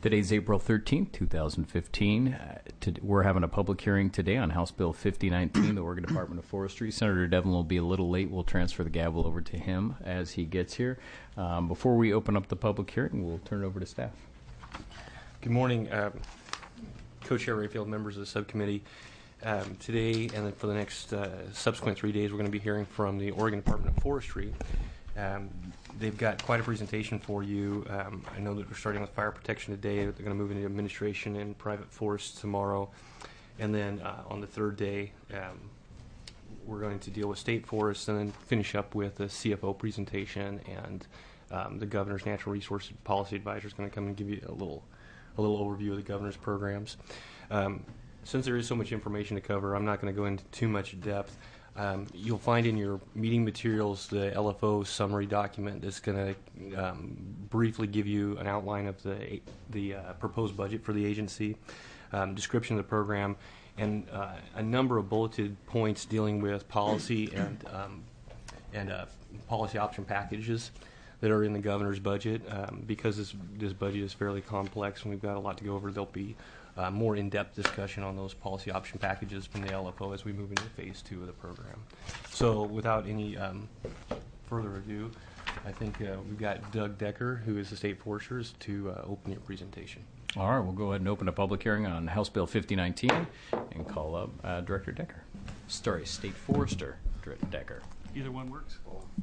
Today's April 13th, 2015. We're having a public hearing today on House Bill 5019, the Oregon Department of Forestry. Senator Devlin will be a little late. We'll transfer the gavel over to him as he gets here. Before we open up the public hearing, we'll turn it over to staff. Good morning, Co-Chair Rayfield, members of the subcommittee. Today and then for the next subsequent 3 days, we're going to be hearing from the Oregon Department of Forestry. They've got quite a presentation for you. I know that we're starting with fire protection today. They're going to move into administration and private forests tomorrow. And then on the third day, we're going to deal with state forests and then finish up with a CFO presentation. And the governor's natural resources policy advisor is going to come and give you a little overview of the governor's programs. Since there is so much information to cover, I'm not going to go into too much depth. You'll find in your meeting materials the LFO summary document that's going to briefly give you an outline of the proposed budget for the agency, description of the program, and a number of bulleted points dealing with policy and policy option packages that are in the governor's budget. Because this budget is fairly complex and we've got a lot to go over, there'll be more in-depth discussion on those policy option packages from the LFO as we move into phase 2 of the program. So without any further ado, I think we've got Doug Decker, who is the state forester, to open your presentation. All right, we'll go ahead and open a public hearing on House Bill 5019 and call up Director Decker. State Forester Director Decker. Either one works.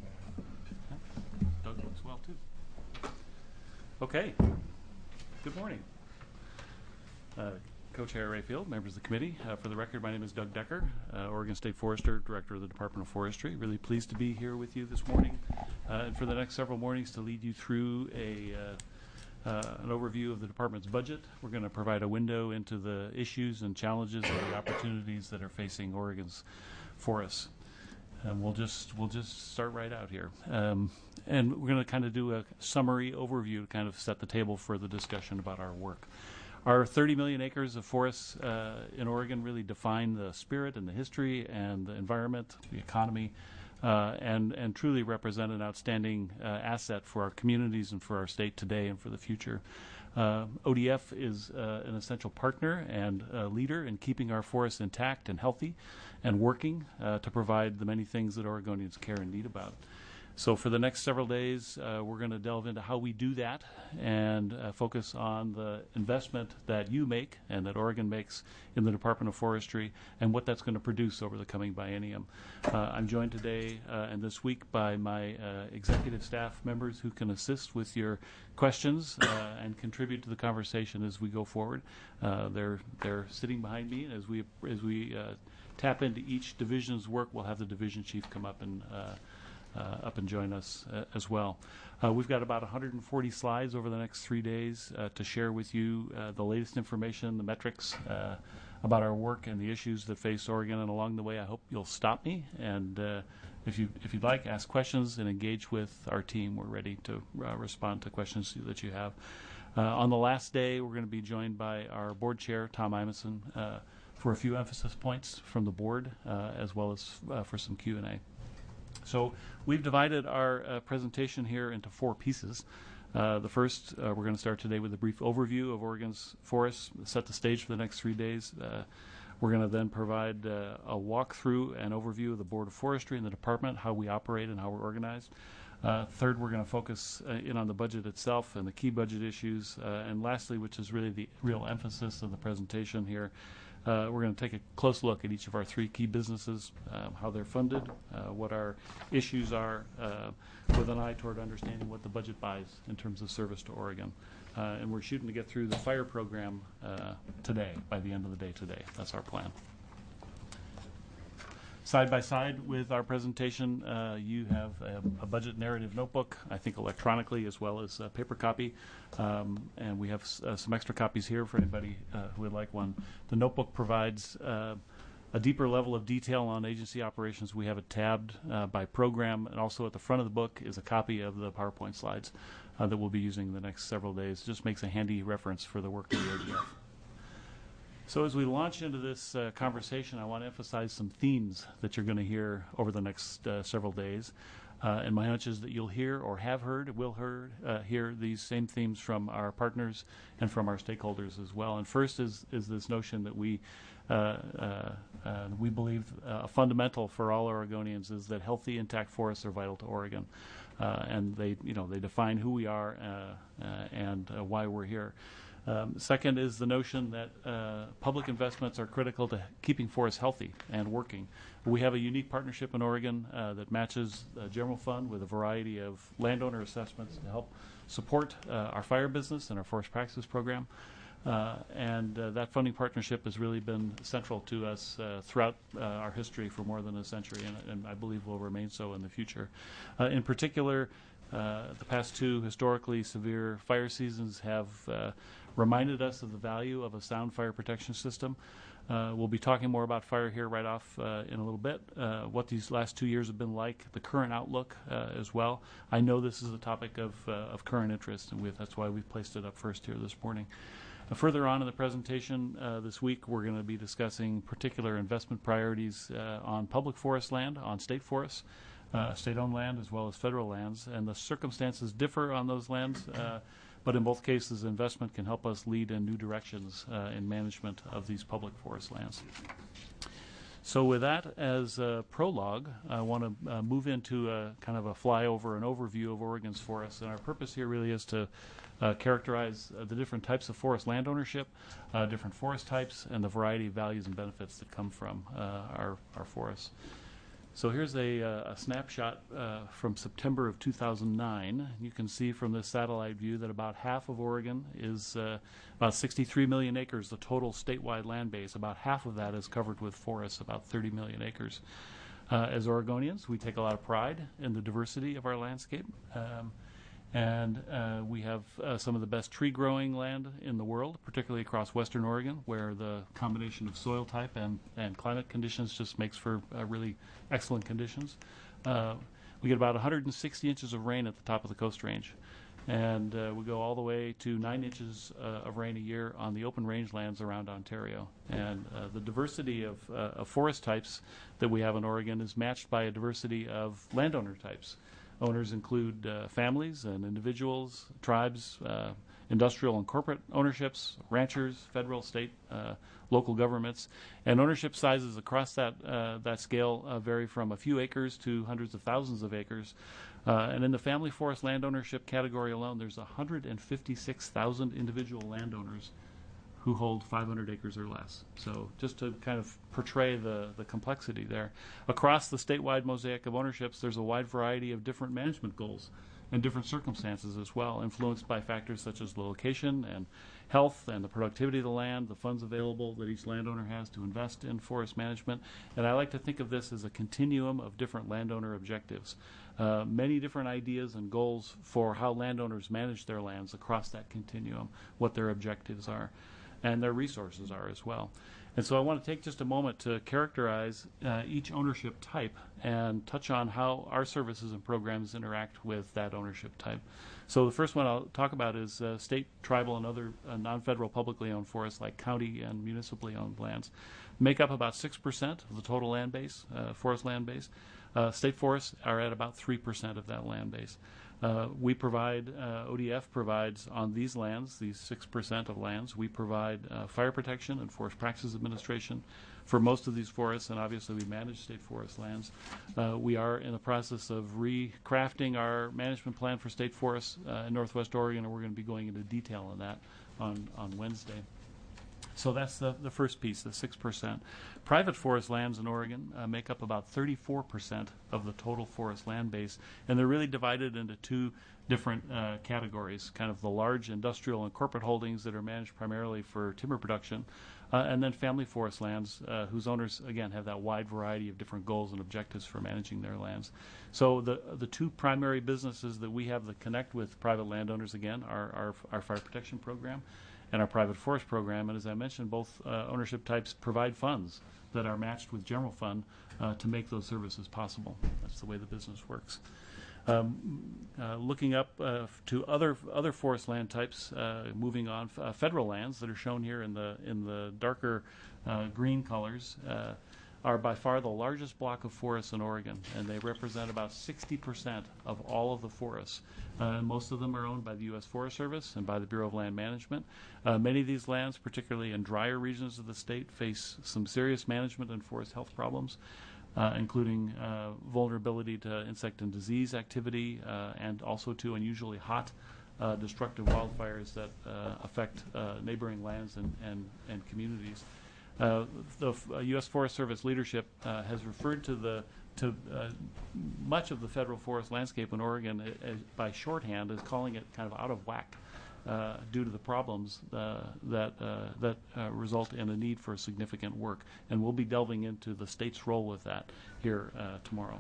Doug works well too. Okay. Good morning. Co-Chair Rayfield, members of the committee. For the record, my name is Doug Decker, Oregon State Forester, Director of the Department of Forestry. Really pleased to be here with you this morning and for the next several mornings to lead you through an overview of the department's budget. We're going to provide a window into the issues and challenges and the opportunities that are facing Oregon's forests. And we'll just start right out here. And we're going to kind of do a summary overview to kind of set the table for the discussion about our work. Our 30 million acres of forests in Oregon really define the spirit and the history and the environment, the economy, and truly represent an outstanding asset for our communities and for our state today and for the future. ODF is an essential partner and leader in keeping our forests intact and healthy and working to provide the many things that Oregonians care and need about. So for the next several days, we're going to delve into how we do that and focus on the investment that you make and that Oregon makes in the Department of Forestry and what that's going to produce over the coming biennium. I'm joined today and this week by my executive staff members who can assist with your questions and contribute to the conversation as we go forward. They're sitting behind me, and as we tap into each division's work, we'll have the division chief come up and join us as well. We've got about 140 slides over the next 3 days to share with you the latest information, the metrics about our work and the issues that face Oregon. And along the way, I hope you'll stop me and if you'd like, ask questions and engage with our team. We're ready to respond to questions that you have. On the last day, we're going to be joined by our board chair, Tom Imeson, for a few emphasis points from the board as well as for some Q&A. So we've divided our presentation here into 4 pieces. The first, we're going to start today with a brief overview of Oregon's forests, set the stage for the next 3 days. We're going to then provide a walkthrough and overview of the Board of Forestry and the department, how we operate and how we're organized. Third, we're going to focus in on the budget itself and the key budget issues. And lastly, which is really the real emphasis of the presentation here, we're going to take a close look at each of our 3 key businesses, how they're funded, what our issues are, with an eye toward understanding what the budget buys in terms of service to Oregon. And we're shooting to get through the fire program today, by the end of the day today. That's our plan. Side by side with our presentation, you have a budget narrative notebook, I think electronically as well as a paper copy. And we have some extra copies here for anybody who would like one. The notebook provides a deeper level of detail on agency operations. We have it tabbed by program, and also at the front of the book is a copy of the PowerPoint slides that we'll be using the next several days. It just makes a handy reference for the work of the ODF. So as we launch into this conversation, I want to emphasize some themes that you're going to hear over the next several days. And my hunch is that you'll hear or have heard, hear these same themes from our partners and from our stakeholders as well. And first is this notion that we believe fundamental for all Oregonians is that healthy, intact forests are vital to Oregon, and they define who we are and why we're here. Second is the notion that public investments are critical to keeping forests healthy and working. We have a unique partnership in Oregon that matches the general fund with a variety of landowner assessments to help support our fire business and our forest practices program. And that funding partnership has really been central to us throughout our history for more than a century, and I believe will remain so in the future. In particular, the past two historically severe fire seasons have reminded us of the value of a sound fire protection system. We'll be talking more about fire here right off in a little bit, what these last 2 years have been like, the current outlook as well. I know this is a topic of current interest, and that's why we've placed it up first here this morning. Further on in the presentation this week, we're going to be discussing particular investment priorities on public forest land, on state forests, state-owned land, as well as federal lands. And the circumstances differ on those lands, but in both cases, investment can help us lead in new directions in management of these public forest lands. So with that as a prologue, I want to move into a kind of a flyover, an overview of Oregon's forests. And our purpose here really is to characterize the different types of forest land ownership, different forest types, and the variety of values and benefits that come from our forests. So here's a snapshot from September of 2009. You can see from this satellite view that about half of Oregon is about 63 million acres, the total statewide land base. About half of that is covered with forests, about 30 million acres. As Oregonians, we take a lot of pride in the diversity of our landscape. And we have some of the best tree growing land in the world, particularly across western Oregon, where the combination of soil type and climate conditions just makes for really excellent conditions. We get about 160 inches of rain at the top of the Coast Range. And we go all the way to 9 inches of rain a year on the open rangelands around Ontario. And the diversity of forest types that we have in Oregon is matched by a diversity of landowner types. Owners include families and individuals, tribes, industrial and corporate ownerships, ranchers, federal, state, local governments, and ownership sizes across that scale vary from a few acres to hundreds of thousands of acres. And in the family forest land ownership category alone, there's 156,000 individual landowners who hold 500 acres or less. So just to kind of portray the complexity there. Across the statewide mosaic of ownerships, there's a wide variety of different management goals and different circumstances as well, influenced by factors such as the location and health and the productivity of the land, the funds available that each landowner has to invest in forest management. And I like to think of this as a continuum of different landowner objectives. Many different ideas and goals for how landowners manage their lands across that continuum, what their objectives are, and their resources are as well. And so I want to take just a moment to characterize each ownership type and touch on how our services and programs interact with that ownership type. So the first one I'll talk about is state, tribal, and other non-federal publicly owned forests like county and municipally owned lands. Make up about 6% of the total land base, forest land base. State forests are at about 3% of that land base. We provide, ODF provides on these lands, these 6% of lands, we provide fire protection and forest practices administration for most of these forests, and obviously we manage state forest lands. We are in the process of recrafting our management plan for state forests in Northwest Oregon, and we're going to be going into detail on that on Wednesday. So that's the first piece, the 6%. Private forest lands in Oregon make up about 34% of the total forest land base, and they're really divided into two different categories, kind of the large industrial and corporate holdings that are managed primarily for timber production, and then family forest lands whose owners, again, have that wide variety of different goals and objectives for managing their lands. So the two primary businesses that we have that connect with private landowners, again, are our fire protection program and our private forest program. And as I mentioned, both ownership types provide funds that are matched with general fund to make those services possible. That's the way the business works. Looking up to other forest land types, moving on, federal lands that are shown here in the darker green colors. are by far the largest block of forests in Oregon, and they represent about 60% of all of the forests. Most of them are owned by the U.S. Forest Service and by the Bureau of Land Management. Many of these lands, particularly in drier regions of the state, face some serious management and forest health problems, including vulnerability to insect and disease activity, and also to unusually hot, destructive wildfires that affect neighboring lands and communities. The U.S. Forest Service leadership has referred to much of the federal forest landscape in Oregon by shorthand as calling it kind of out of whack due to the problems that result in a need for significant work. And we'll be delving into the state's role with that here tomorrow.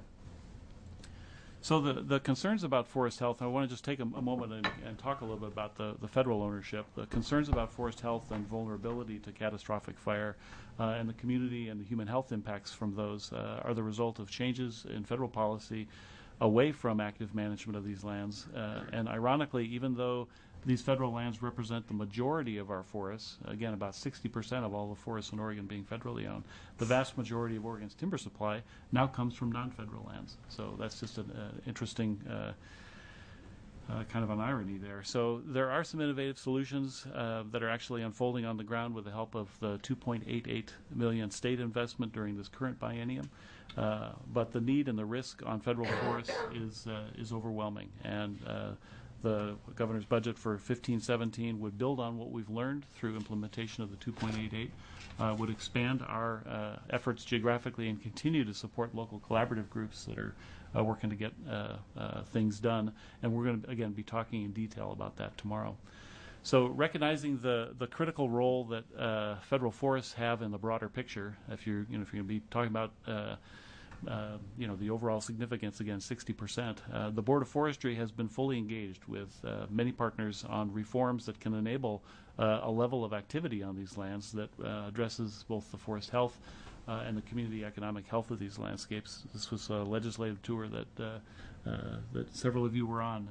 So the concerns about forest health, I want to just take a moment and talk a little bit about the federal ownership. The concerns about forest health and vulnerability to catastrophic fire and the community and the human health impacts from those are the result of changes in federal policy away from active management of these lands. And ironically, even though these federal lands represent the majority of our forests, again, about 60% of all the forests in Oregon being federally owned, the vast majority of Oregon's timber supply now comes from non-federal lands. So that's just an interesting kind of an irony there. So there are some innovative solutions that are actually unfolding on the ground with the help of the $2.88 million state investment during this current biennium. But the need and the risk on federal forests is overwhelming. And the governor's budget for 15-17 would build on what we've learned through implementation of the 2.88, would expand our efforts geographically and continue to support local collaborative groups that are working to get things done. And we're going to, again, be talking in detail about that tomorrow. So recognizing the critical role that federal forests have in the broader picture, if you're going to be talking about the overall significance, again, 60%. The Board of Forestry has been fully engaged with many partners on reforms that can enable a level of activity on these lands that addresses both the forest health and the community economic health of these landscapes. This was a legislative tour that several of you were on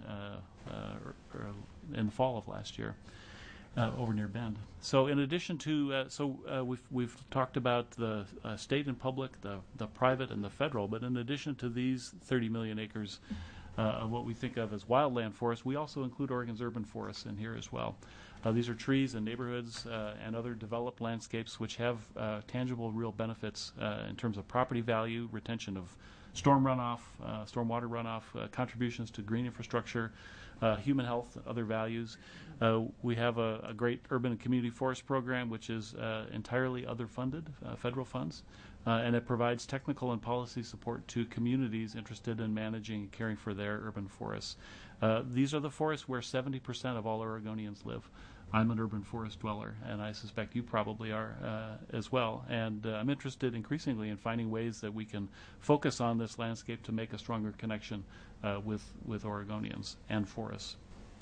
in the fall of last year. Over near Bend. So in addition to, we've talked about the state and public, the private and the federal, but in addition to these 30 million acres of what we think of as wildland forests, we also include Oregon's urban forests in here as well. These are trees and neighborhoods and other developed landscapes which have tangible real benefits in terms of property value, retention of storm runoff, stormwater runoff, contributions to green infrastructure, human health, other values. We have a great urban and community forest program, which is entirely other funded, federal funds, and it provides technical and policy support to communities interested in managing and caring for their urban forests. These are the forests where 70% of all Oregonians live. I'm an urban forest dweller, and I suspect you probably are as well. And I'm interested increasingly in finding ways that we can focus on this landscape to make a stronger connection with Oregonians and forests.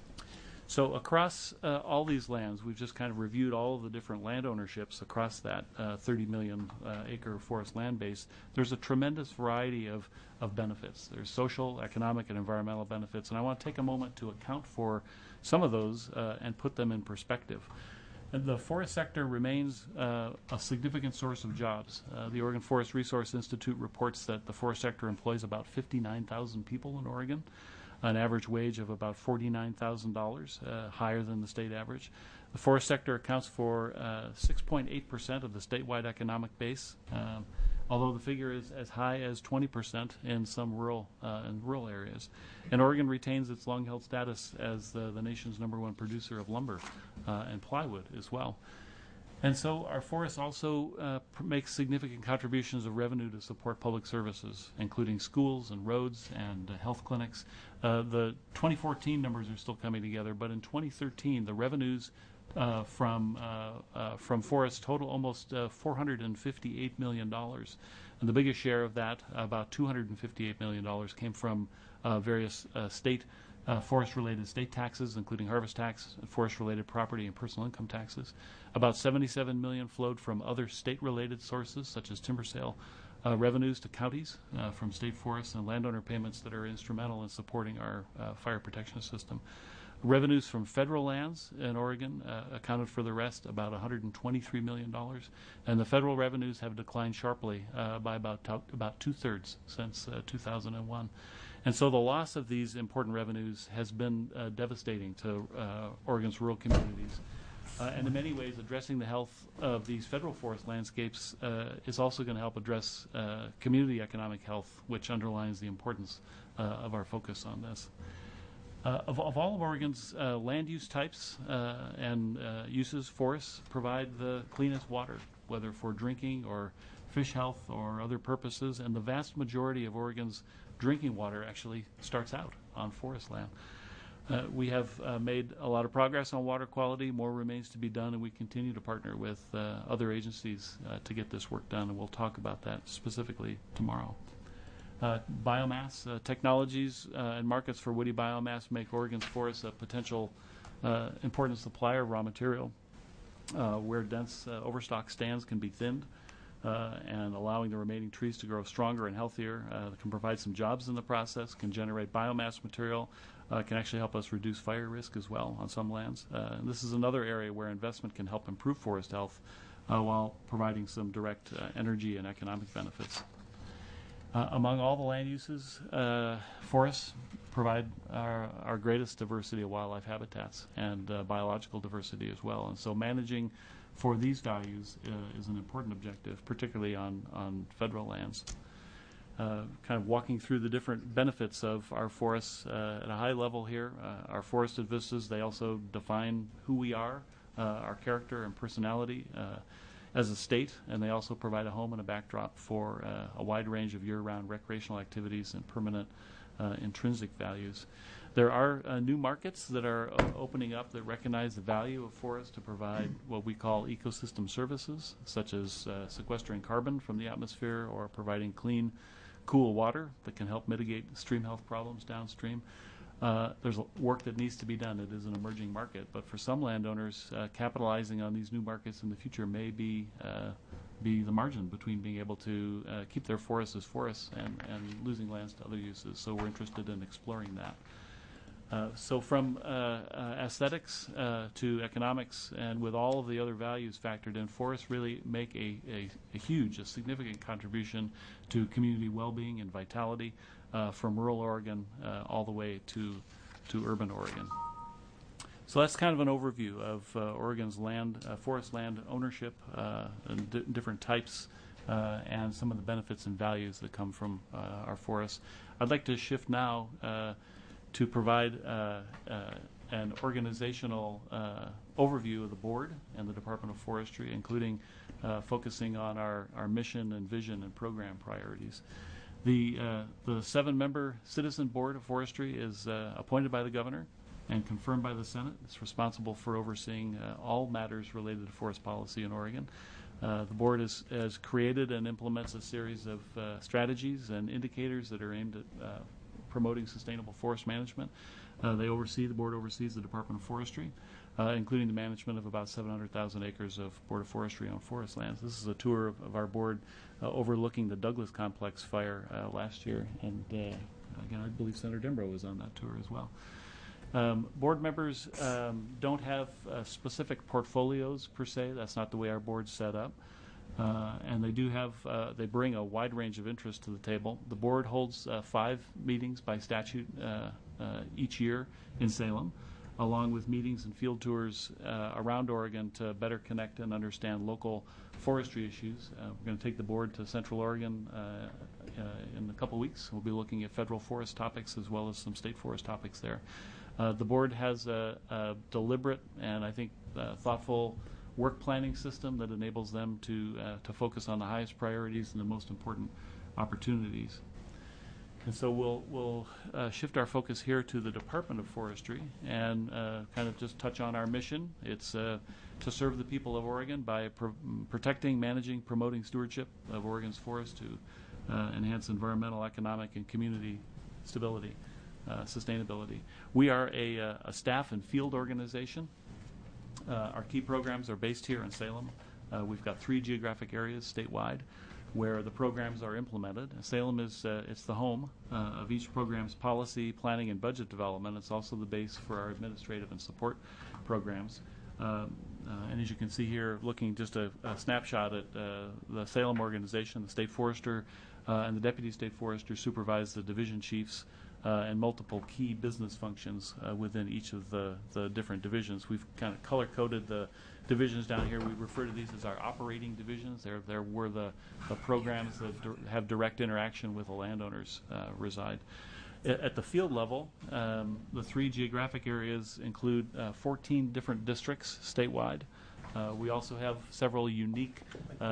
So across all these lands, we've just kind of reviewed all of the different land ownerships across that 30 million acre forest land base. There's a tremendous variety of benefits. There's social, economic, and environmental benefits, and I want to take a moment to account for some of those and put them in perspective. And the forest sector remains a significant source of jobs. The Oregon Forest Resource Institute reports that the forest sector employs about 59,000 people in Oregon, an average wage of about $49,000, higher than the state average. The forest sector accounts for 6.8% of the statewide economic base, although the figure is as high as 20% in some rural areas. And Oregon retains its long-held status as the nation's #1 producer of lumber and plywood as well. And so our forests also make significant contributions of revenue to support public services, including schools and roads and health clinics. The 2014 numbers are still coming together, but in 2013, the revenues from forests total almost $458 million. And the biggest share of that, about $258 million, came from various state forest-related state taxes, including harvest tax, forest-related property and personal income taxes. About $77 million flowed from other state-related sources, such as timber sale revenues to counties from state forests and landowner payments that are instrumental in supporting our fire protection system. Revenues from federal lands in Oregon accounted for the rest, about $123 million. And the federal revenues have declined sharply by about 2/3 since 2001. And so the loss of these important revenues has been devastating to Oregon's rural communities. And in many ways, addressing the health of these federal forest landscapes is also going to help address community economic health, which underlines the importance of our focus on this. Of all of Oregon's land use types and uses, forests provide the cleanest water, whether for drinking or fish health or other purposes, and the vast majority of Oregon's drinking water actually starts out on forest land. We have made a lot of progress on water quality. More remains to be done, and we continue to partner with other agencies to get this work done, and we'll talk about that specifically tomorrow. Biomass technologies and markets for woody biomass make Oregon's forests a potential important supplier of raw material, where dense overstock stands can be thinned, and allowing the remaining trees to grow stronger and healthier. Can provide some jobs in the process, can generate biomass material, can actually help us reduce fire risk as well on some lands. And this is another area where investment can help improve forest health while providing some direct energy and economic benefits. Among all the land uses, forests provide our greatest diversity of wildlife habitats and biological diversity as well. And so managing for these values is an important objective, particularly on federal lands. Kind of walking through the different benefits of our forests at a high level here. Our forested vistas, they also define who we are, our character and personality as a state, and they also provide a home and a backdrop for a wide range of year-round recreational activities and permanent intrinsic values. There are new markets that are opening up that recognize the value of forests to provide what we call ecosystem services, such as sequestering carbon from the atmosphere or providing clean, cool water that can help mitigate stream health problems downstream. There's work that needs to be done. It is an emerging market, but for some landowners, capitalizing on these new markets in the future may be the margin between being able to keep their forests as forests and losing lands to other uses. So we're interested in exploring that. So from aesthetics to economics, and with all of the other values factored in, forests really make a significant contribution to community well-being and vitality from rural Oregon all the way to urban Oregon. So that's kind of an overview of Oregon's forest land ownership and different types and some of the benefits and values that come from our forests. I'd like to shift now to provide an organizational overview of the board and the Department of Forestry, including focusing on our mission and vision and program priorities. The 7-member Citizen Board of Forestry is appointed by the Governor and confirmed by the Senate. It's responsible for overseeing all matters related to forest policy in Oregon. The board has created and implements a series of strategies and indicators that are aimed at promoting sustainable forest management. The board oversees the Department of Forestry, including the management of about 700,000 acres of Board of Forestry owned forest lands. This is a tour of our board overlooking the Douglas Complex fire last year, and again, I believe Senator Dembro was on that tour as well. Board members don't have specific portfolios per se. That's not the way our board's set up. And they bring a wide range of interests to the table. The board holds 5 meetings by statute each year in Salem, along with meetings and field tours around Oregon to better connect and understand local forestry issues. We're going to take the board to Central Oregon in a couple weeks. We'll be looking at federal forest topics as well as some state forest topics there. The board has a deliberate and I think thoughtful work planning system that enables them to focus on the highest priorities and the most important opportunities. And so we'll shift our focus here to the Department of Forestry and kind of just touch on our mission. It's to serve the people of Oregon by protecting, managing, promoting stewardship of Oregon's forests to enhance environmental, economic, and community stability, sustainability. We are a staff and field organization. Our key programs are based here in Salem. We've got 3 geographic areas statewide. where the programs are implemented. Salem is it's the home of each program's policy, planning, and budget development. It's also the base for our administrative and support programs. And as you can see here, looking just a snapshot at the Salem organization, the state forester and the deputy state forester supervise the division chiefs and multiple key business functions within each of the different divisions. We've kind of color-coded the divisions down here. We refer to these as our operating divisions. They're where the programs that have direct interaction with the landowners reside. At the field level, the 3 geographic areas include 14 different districts statewide. We also have several unique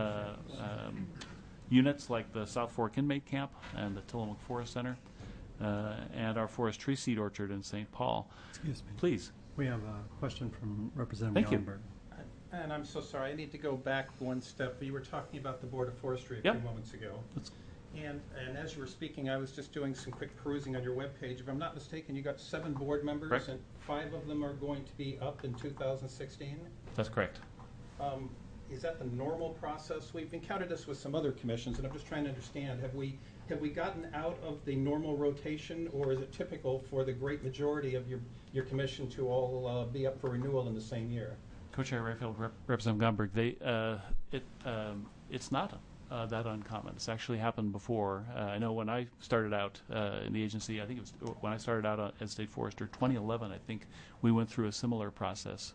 units like the South Fork Inmate Camp and the Tillamook Forest Center and our forest tree seed orchard in St. Paul. Excuse me. Please. We have a question from Representative Thank you. Gallenberg. And I'm so sorry, I need to go back one step. You were talking about the Board of Forestry a Yep. few moments ago. That's And as you were speaking, I was just doing some quick perusing on your webpage. If I'm not mistaken, you got 7 board members, Correct. and 5 of them are going to be up in 2016. That's correct. Is that the normal process? We've encountered this with some other commissions, and I'm just trying to understand, have we gotten out of the normal rotation, or is it typical for the great majority of your commission to all be up for renewal in the same year? Co-Chair Rayfield, Representative Gomberg, it's not that uncommon. It's actually happened before. I know when I started out in the agency, I think it was when I started out as state forester, 2011, I think we went through a similar process.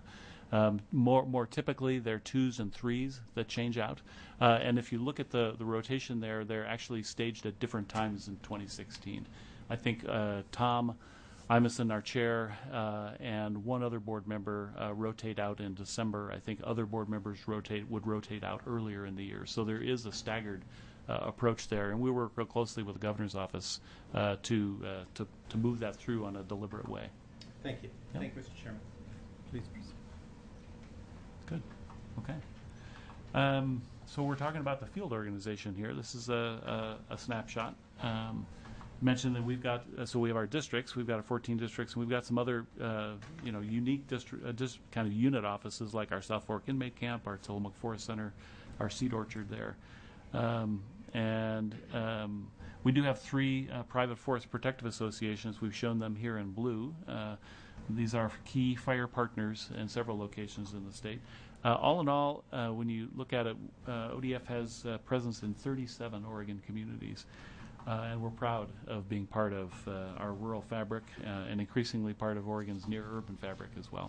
More typically, they're 2s and 3s that change out. And if you look at the rotation there, they're actually staged at different times in 2016. I think Tom Imeson, our chair, and one other board member rotate out in December. I think other board members would rotate out earlier in the year. So there is a staggered approach there, and we work real closely with the governor's office to move that through on a deliberate way. Thank you. Yep. Thank you, Mr. Chairman. Please proceed. Good. Okay. So we're talking about the field organization here. This is a snapshot. Mentioned that we've got so we have our districts. We've got our 14 districts, and we've got some other unique kind of unit offices like our South Fork Inmate Camp, our Tillamook Forest Center, our seed orchard there, and we do have 3 private forest protective associations. We've shown them here in blue. These are key fire partners in several locations in the state. All in all, when you look at it, ODF has presence in 37 Oregon communities. And we're proud of being part of our rural fabric and increasingly part of Oregon's near urban fabric as well.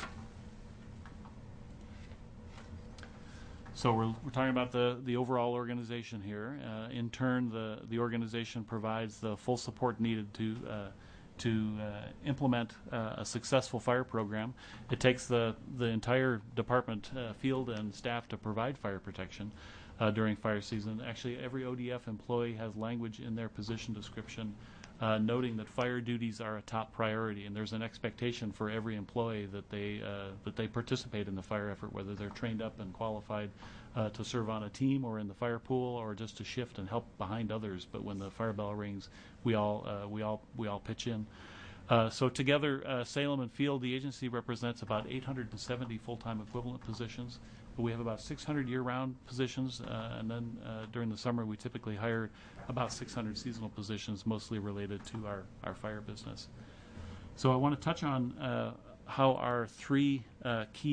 So we're talking about the overall organization here. In turn, the organization provides the full support needed to implement a successful fire program. It takes the entire department, field and staff to provide fire protection during fire season. Actually, every ODF employee has language in their position description noting that fire duties are a top priority, and there's an expectation for every employee that they participate in the fire effort, whether they're trained up and qualified to serve on a team or in the fire pool or just to shift and help behind others. But when the fire bell rings, we all pitch in. So together, Salem and Field, the agency represents about 870 full-time equivalent positions. But we have about 600 year-round positions, and then during the summer we typically hire about 600 seasonal positions, mostly related to our fire business. So I want to touch on how our 3 key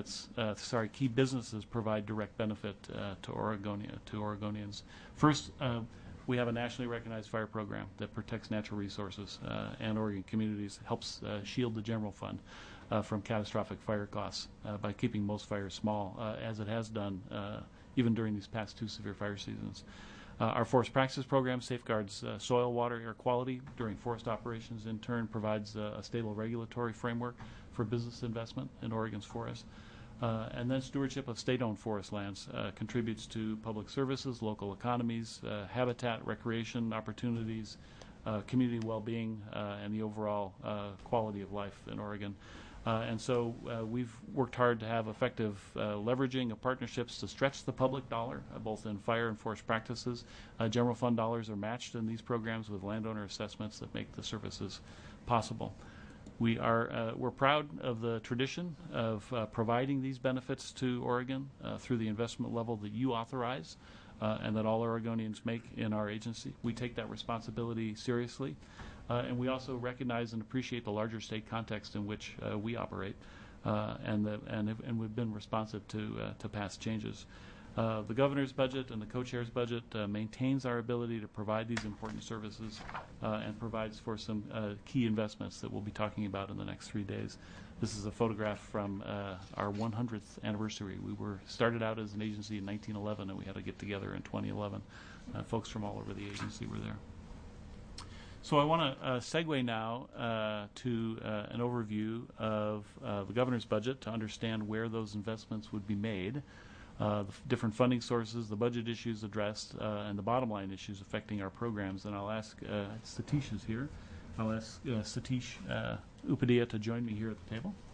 businesses provide direct benefit to Oregonians. First, we have a nationally recognized fire program that protects natural resources and Oregon communities, helps shield the general fund from catastrophic fire costs by keeping most fires small, as it has done even during these past 2 severe fire seasons. Our forest practices program safeguards soil, water, air quality during forest operations, in turn provides a stable regulatory framework for business investment in Oregon's forests. And then stewardship of state-owned forest lands contributes to public services, local economies, habitat, recreation opportunities, community well-being, and the overall quality of life in Oregon. And so we've worked hard to have effective leveraging of partnerships to stretch the public dollar, both in fire and forest practices. General fund dollars are matched in these programs with landowner assessments that make the services possible. We're proud of the tradition of providing these benefits to Oregon through the investment level that you authorize and that all Oregonians make in our agency. We take that responsibility seriously, and we also recognize and appreciate the larger state context in which we operate, and we've been responsive to past changes. The governor's budget and the co-chair's budget maintains our ability to provide these important services and provides for some key investments that we'll be talking about in the next 3 days. This is a photograph from our 100th anniversary. We were started out as an agency in 1911, and we had to get together in 2011. Folks from all over the agency were there. So I want to segue now to an overview of the governor's budget to understand where those investments would be made, the different funding sources, the budget issues addressed, and the bottom line issues affecting our programs. And I'll ask, Satish is here. I'll ask Satish Upadhyaya to join me here at the table.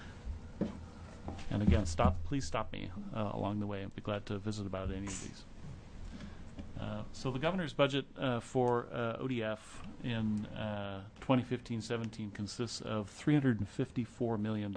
And again, please stop me along the way. I'd be glad to visit about any of these. So the governor's budget for ODF in 2015-17 consists of $354 million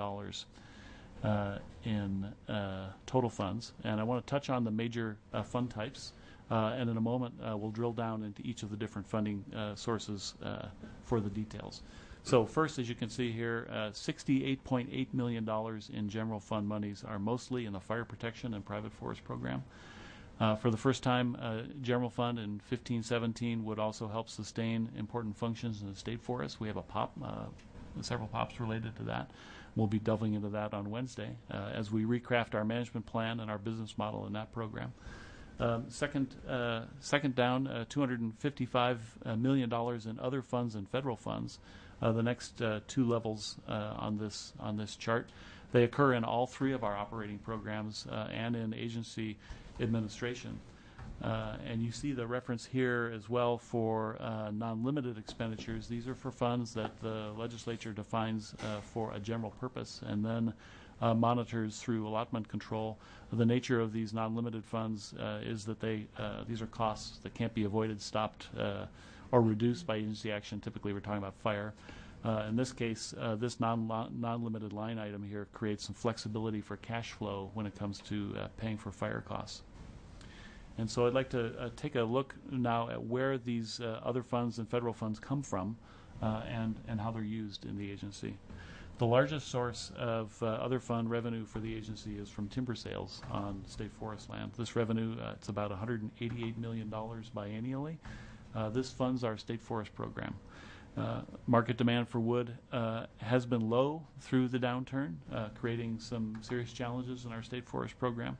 in total funds. And I want to touch on the major fund types. And in a moment, we'll drill down into each of the different funding sources for the details. So first, as you can see here, $68.8 million in general fund monies are mostly in the fire protection and private forest program. For the first time, general fund in 15-17 would also help sustain important functions in the state forest. We have a POP, several POPs related to that. We'll be delving into that on Wednesday as we recraft our management plan and our business model in that program. Second down, $255 million in other funds and federal funds. The next two levels on this chart, they occur in all three of our operating programs and in agency administration. And you see the reference here as well for non-limited expenditures. These are for funds that the legislature defines for a general purpose and then monitors through allotment control. The nature of these non-limited funds is that these are costs that can't be avoided, stopped, or reduced by agency action. Typically, we're talking about fire. In this case, this non-limited line item here creates some flexibility for cash flow when it comes to paying for fire costs. And so I'd like to take a look now at where these other funds and federal funds come from and how they're used in the agency. The largest source of other fund revenue for the agency is from timber sales on state forest land. This revenue, it's about $188 million biannually. This funds our state forest program. Market demand for wood has been low through the downturn, creating some serious challenges in our state forest program.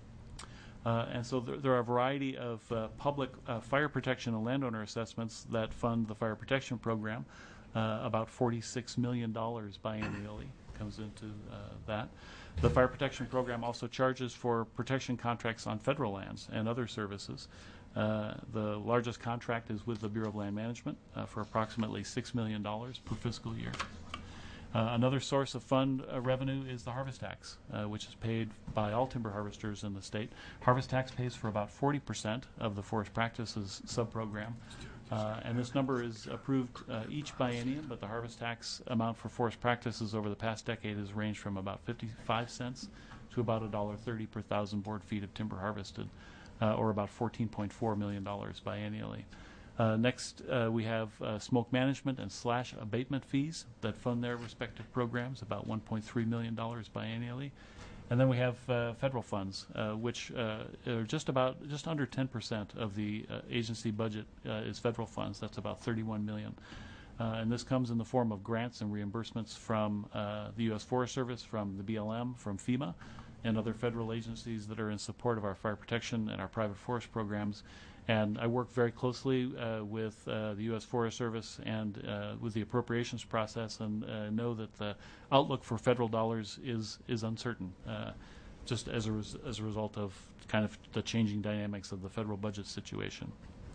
And so there are a variety of public fire protection and landowner assessments that fund the fire protection program. About $46 million biannually comes into that. The fire protection program also charges for protection contracts on federal lands and other services. The largest contract is with the Bureau of Land Management for approximately $6 million per fiscal year. Another source of fund revenue is the harvest tax, which is paid by all timber harvesters in the state. Harvest tax pays for about 40% of the forest practices subprogram. And this number is approved each biennium, but the harvest tax amount for forest practices over the past decade has ranged from about 55 cents to about $1.30 per thousand board feet of timber harvested, or about $14.4 million biennially. Next, we have smoke management and / abatement fees that fund their respective programs, about $1.3 million biennially. And then we have federal funds, which are just under 10% of the agency budget is federal funds. That's about $31 million. And this comes in the form of grants and reimbursements from the U.S. Forest Service, from the BLM, from FEMA, and other federal agencies that are in support of our fire protection and our private forest programs. And I work very closely with the U.S. Forest Service and with the appropriations process, and know that the outlook for federal dollars is uncertain, just as a result of kind of the changing dynamics of the federal budget situation.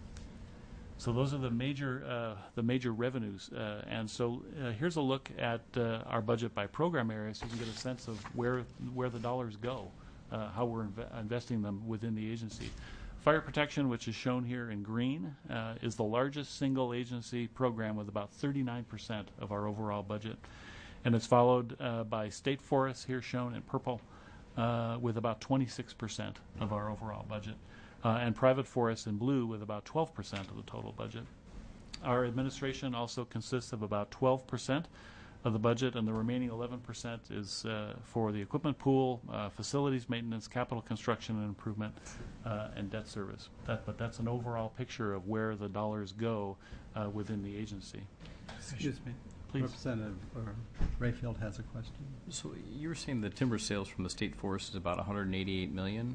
So those are the major revenues, and so here's a look at our budget by program area, so you can get a sense of where the dollars go, how we're investing them within the agency. Fire protection, which is shown here in green, is the largest single agency program with about 39% of our overall budget. And it's followed by state forests, here shown in purple, with about 26% of our overall budget. and private forests in blue with about 12% of the total budget. Our administration also consists of about 12% of the budget, and the remaining 11% is for the equipment pool, facilities maintenance, capital construction and improvement, and debt service. But that's an overall picture of where the dollars go within the agency. Excuse me. Please. Representative Rayfield has a question. So you were saying the timber sales from the state forest is about 188 million?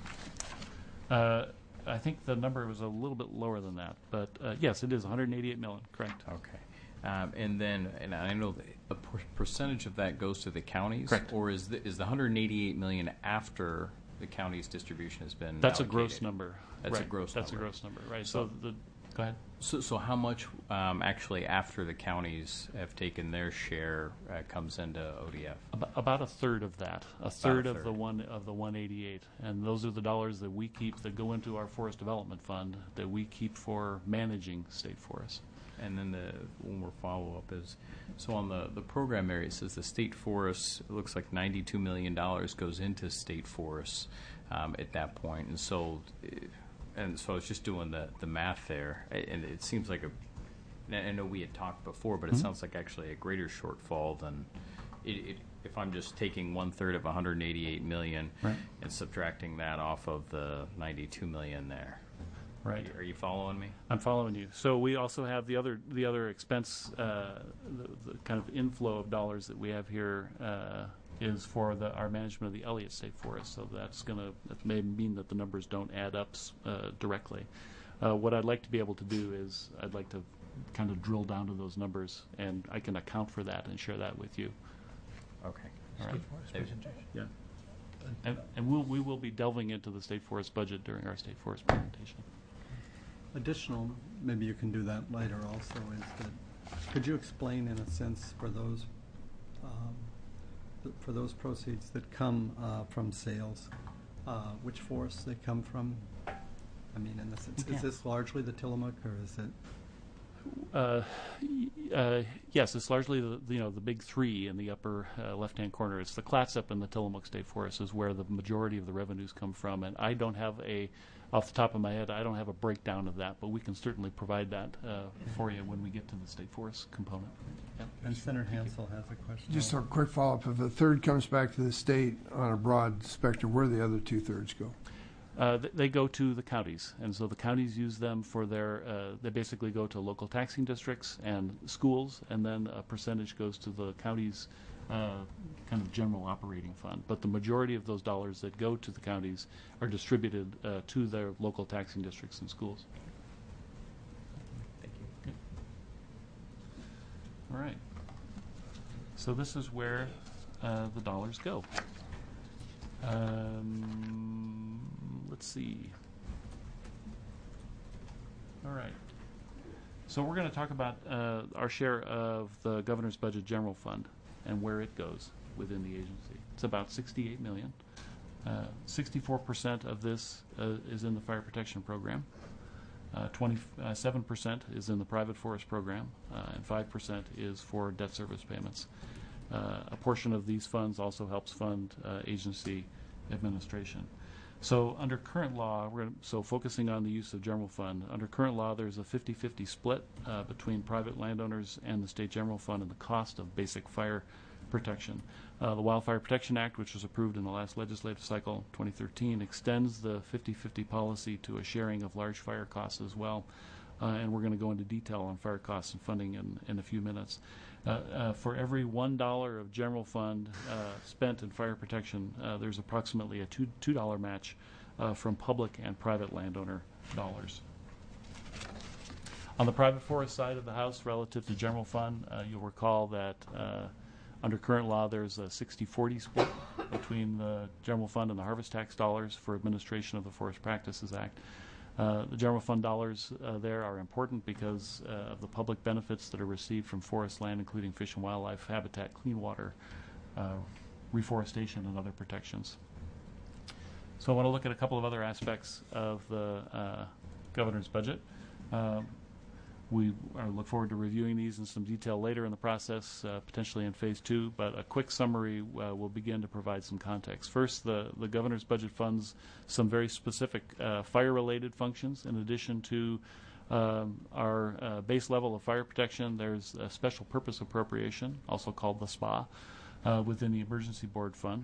I think the number was a little bit lower than that, but yes, it is 188 million, correct. Okay. And I know a percentage of that goes to the counties? Correct. Or is the 188 million after the county's distribution has been That's allocated? a gross number. That's a Right. gross That's number. a gross number, right. So- Go ahead. So how much actually after the counties have taken their share comes into ODF? About a third of that, a third of third. the 188, and those are the dollars that we keep that go into our forest development fund that we keep for managing state forests. And then one more follow-up is, so on the program area, it says the state forests, it looks like $92 million goes into state forests at that point. And so I was just doing the math there, and it seems like I know we had talked before, but it sounds like actually a greater shortfall than if I'm just taking 1/3 of 188 million Right. and subtracting that off of the 92 million there. Right. Are you following me? I'm following you. So we also have the other expense, the kind of inflow of dollars that we have here is for our management of the Elliott State Forest. So that may mean that the numbers don't add up directly. What I'd like to be able to do is I'd like to kind of drill down to those numbers, and I can account for that and share that with you. Okay. All right. David? Yeah. And we will be delving into the state forest budget during our state forest presentation. Additional, maybe you can do that later also, is that, could you explain in a sense for those proceeds that come from sales, which forests they come from? I mean, in the sense, is this largely the Tillamook, or is it? Yes, it's largely the big three in the upper left-hand corner. It's the Clatsop and the Tillamook State Forest is where the majority of the revenues come from. And I don't have off the top of my head, I don't have a breakdown of that, but we can certainly provide that for you when we get to the state forest component. Yeah. And Senator Hansel has a question. Just a quick follow-up. If a third comes back to the state on a broad spectrum, where do the other 2/3 go? They go to the counties, and so the counties use them for they basically go to local taxing districts and schools, and then a percentage goes to the county's kind of general operating fund. But the majority of those dollars that go to the counties are distributed to their local taxing districts and schools. Thank you. Good. All right. So this is where the dollars go. Let's see. All right. So we're going to talk about our share of the governor's budget general fund and where it goes within the agency. It's about $68 million. 64% of this is in the fire protection program. 27% is in the private forest program, and 5% is for debt service payments. A portion of these funds also helps fund agency administration. So under current law, focusing on the use of general fund, under current law there's a 50-50 split between private landowners and the state general fund in the cost of basic fire protection. The Wildfire Protection Act, which was approved in the last legislative cycle, 2013, extends the 50-50 policy to a sharing of large fire costs as well. And we're going to go into detail on fire costs and funding in a few minutes. For every $1 of general fund spent in fire protection, there's approximately a $2 match from public and private landowner dollars. On the private forest side of the house, relative to general fund, you'll recall that under current law, there's a 60-40 split between the general fund and the harvest tax dollars for administration of the Forest Practices Act. The general fund dollars there are important because of the public benefits that are received from forest land, including fish and wildlife habitat, clean water, reforestation, and other protections. So I want to look at a couple of other aspects of the governor's budget. We look forward to reviewing these in some detail later in the process, potentially in Phase 2, but a quick summary will begin to provide some context. First, the governor's budget funds some very specific fire-related functions. In addition to our base level of fire protection, there's a special purpose appropriation, also called the SPA, within the Emergency Board Fund.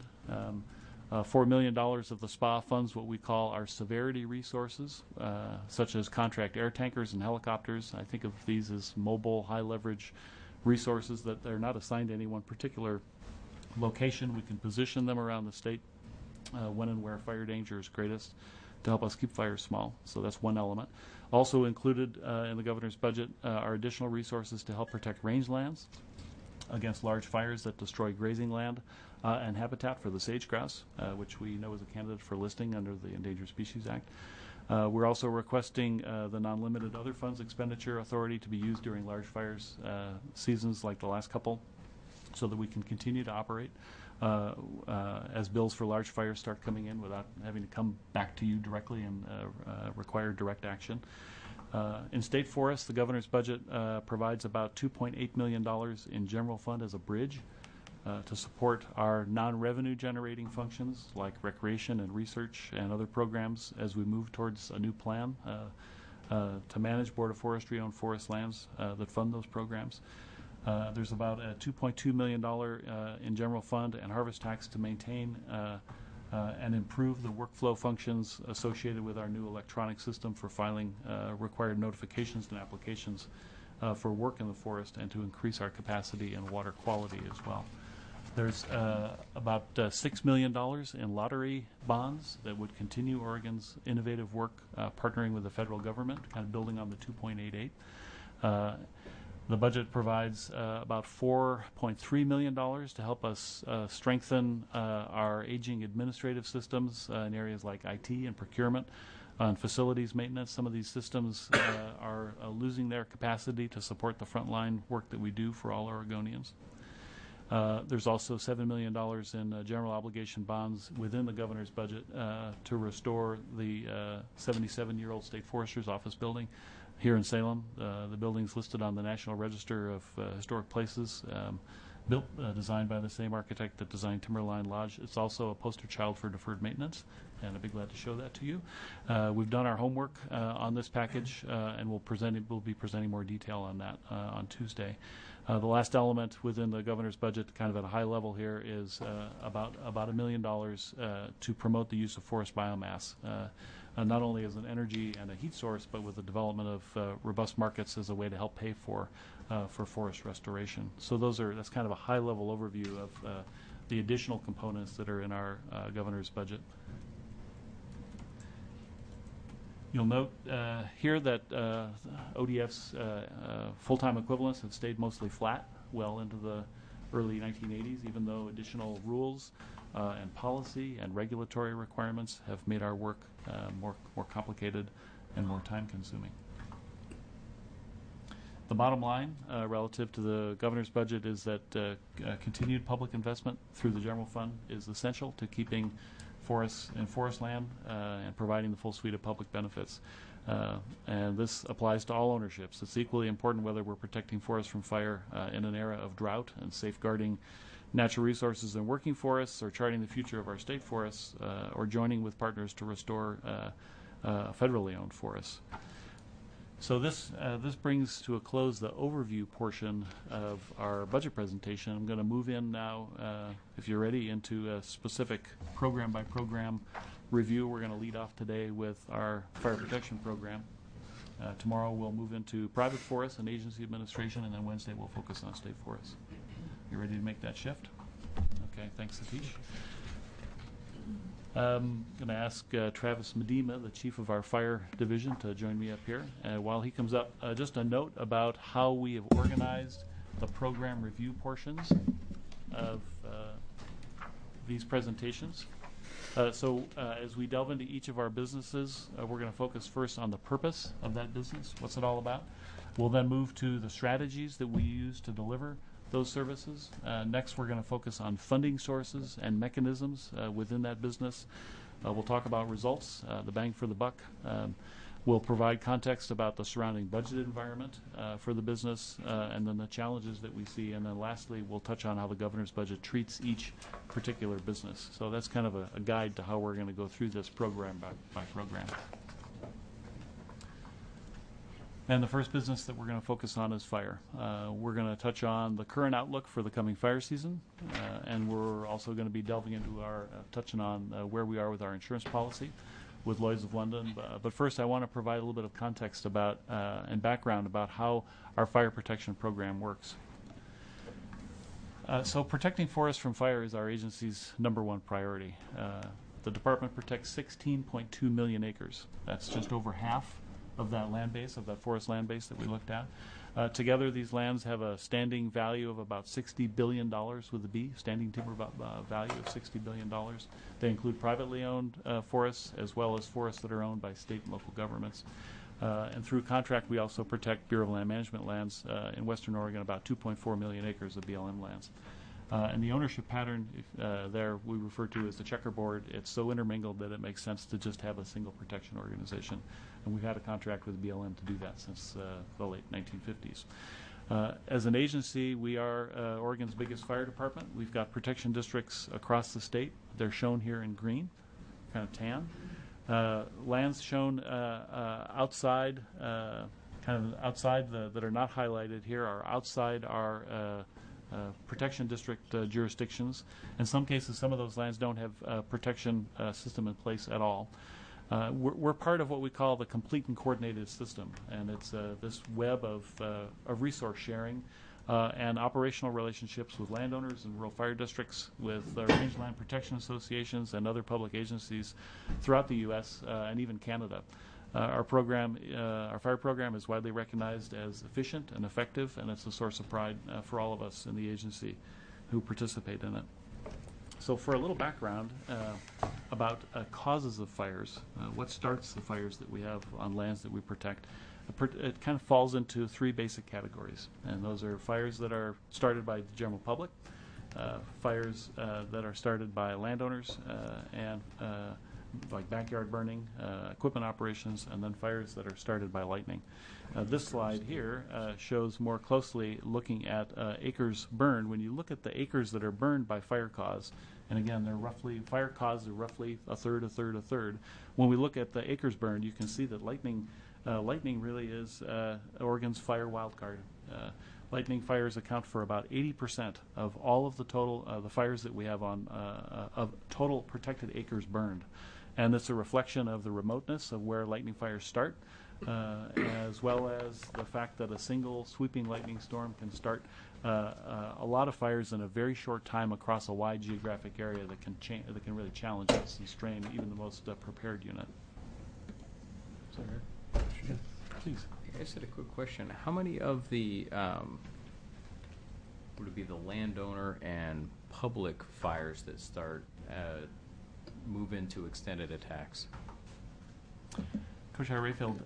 $4 million of the SPA funds what we call our severity resources, such as contract air tankers and helicopters. I think of these as mobile, high-leverage resources that they're not assigned to any one particular location. We can position them around the state when and where fire danger is greatest to help us keep fires small. So that's one element. Also included in the governor's budget are additional resources to help protect rangelands against large fires that destroy grazing land and habitat for the sage-grouse, which we know is a candidate for listing under the Endangered Species Act. We're also requesting the non-limited other funds expenditure authority to be used during large fires seasons like the last couple, so that we can continue to operate as bills for large fires start coming in without having to come back to you directly and require direct action. In state forests, the governor's budget provides about $2.8 million in general fund as a bridge to support our non-revenue generating functions like recreation and research and other programs as we move towards a new plan to manage Board of Forestry owned forest lands that fund those programs. There's about a $2.2 million in general fund and harvest tax to maintain and improve the workflow functions associated with our new electronic system for filing required notifications and applications for work in the forest, and to increase our capacity and water quality as well. There's about $6 million in lottery bonds that would continue Oregon's innovative work, partnering with the federal government, kind of building on the 2.88. The budget provides about $4.3 million to help us strengthen our aging administrative systems in areas like IT and procurement and facilities maintenance. Some of these systems are losing their capacity to support the frontline work that we do for all Oregonians. There's also $7 million in general obligation bonds within the governor's budget to restore the 77-year-old State Forester's Office building here in Salem. The building's listed on the National Register of Historic Places, built, designed by the same architect that designed Timberline Lodge. It's also a poster child for deferred maintenance, and I'd be glad to show that to you. We've done our homework on this package, and we'll be presenting more detail on that on Tuesday. The last element within the governor's budget, kind of at a high level here, is about $1 million to promote the use of forest biomass, not only as an energy and a heat source, but with the development of robust markets as a way to help pay for forest restoration. So that's kind of a high-level overview of the additional components that are in our governor's budget. You'll note here that ODF's full-time equivalents have stayed mostly flat well into the early 1980s, even though additional rules and policy and regulatory requirements have made our work more complicated and more time-consuming. The bottom line relative to the governor's budget is that continued public investment through the general fund is essential to keeping forests and forest land and providing the full suite of public benefits. And this applies to all ownerships. It's equally important whether we're protecting forests from fire in an era of drought and safeguarding natural resources and working forests, or charting the future of our state forests, or joining with partners to restore federally owned forests. So this brings to a close the overview portion of our budget presentation. I'm going to move in now, if you're ready, into a specific program-by-program review. We're going to lead off today with our fire protection program. Tomorrow we'll move into private forests and agency administration, and then Wednesday we'll focus on state forests. You ready to make that shift? Okay, thanks, Satish. I'm going to ask Travis Medema, the chief of our fire division, to join me up here. While he comes up, just a note about how we have organized the program review portions of these presentations. So as we delve into each of our businesses, we're going to focus first on the purpose of that business. What's it all about? We'll then move to the strategies that we use to deliver those services. Next, we're going to focus on funding sources and mechanisms within that business. We'll talk about results, the bang for the buck. We'll provide context about the surrounding budget environment for the business and then the challenges that we see. And then lastly, we'll touch on how the governor's budget treats each particular business. So that's kind of a guide to how we're going to go through this program by program. And the first business that we're going to focus on is fire. We're going to touch on the current outlook for the coming fire season, and we're also going to be delving into touching on where we are with our insurance policy with Lloyd's of London. But first, I want to provide a little bit of context about and background about how our fire protection program works. So protecting forests from fire is our agency's #1 priority. The department protects 16.2 million acres. That's just over half of that land base, of that forest land base that we looked at. Together, these lands have a standing value of about $60 billion with a B, standing timber value of $60 billion. They include privately owned forests as well as forests that are owned by state and local governments. And through contract, we also protect Bureau of Land Management lands in Western Oregon, about 2.4 million acres of BLM lands. And the ownership pattern there we refer to as the checkerboard. It's so intermingled that it makes sense to just have a single protection organization. And we've had a contract with BLM to do that since the late 1950s. As an agency, we are Oregon's biggest fire department. We've got protection districts across the state. They're shown here in green, kind of tan. Lands shown outside, that are not highlighted here are outside our protection district jurisdictions. In some cases, some of those lands don't have a protection system in place at all. We're part of what we call the complete and coordinated system, and it's this web of resource sharing and operational relationships with landowners and rural fire districts, with rangeland protection associations and other public agencies throughout the U.S. And even Canada. Our fire program is widely recognized as efficient and effective, and it's a source of pride for all of us in the agency who participate in it. So for a little background about causes of fires, what starts the fires that we have on lands that we protect, it kind of falls into 3 basic categories, and those are fires that are started by the general public, fires that are started by landowners and like backyard burning, equipment operations, and then fires that are started by lightning. This slide here shows more closely looking at acres burned. When you look at the acres that are burned by fire cause, and again, they're roughly, fire cause are roughly a third. When we look at the acres burned, you can see that lightning really is Oregon's fire wildcard. Lightning fires account for about 80% of all of the total the fires that we have on of total protected acres burned. And it's a reflection of the remoteness of where lightning fires start, as well as the fact that a single sweeping lightning storm can start a lot of fires in a very short time across a wide geographic area that can really challenge us and strain even the most prepared unit. Sorry. Please. I just had a quick question. How many of the would it be the landowner and public fires that start move into extended attacks? Coach Rayfield,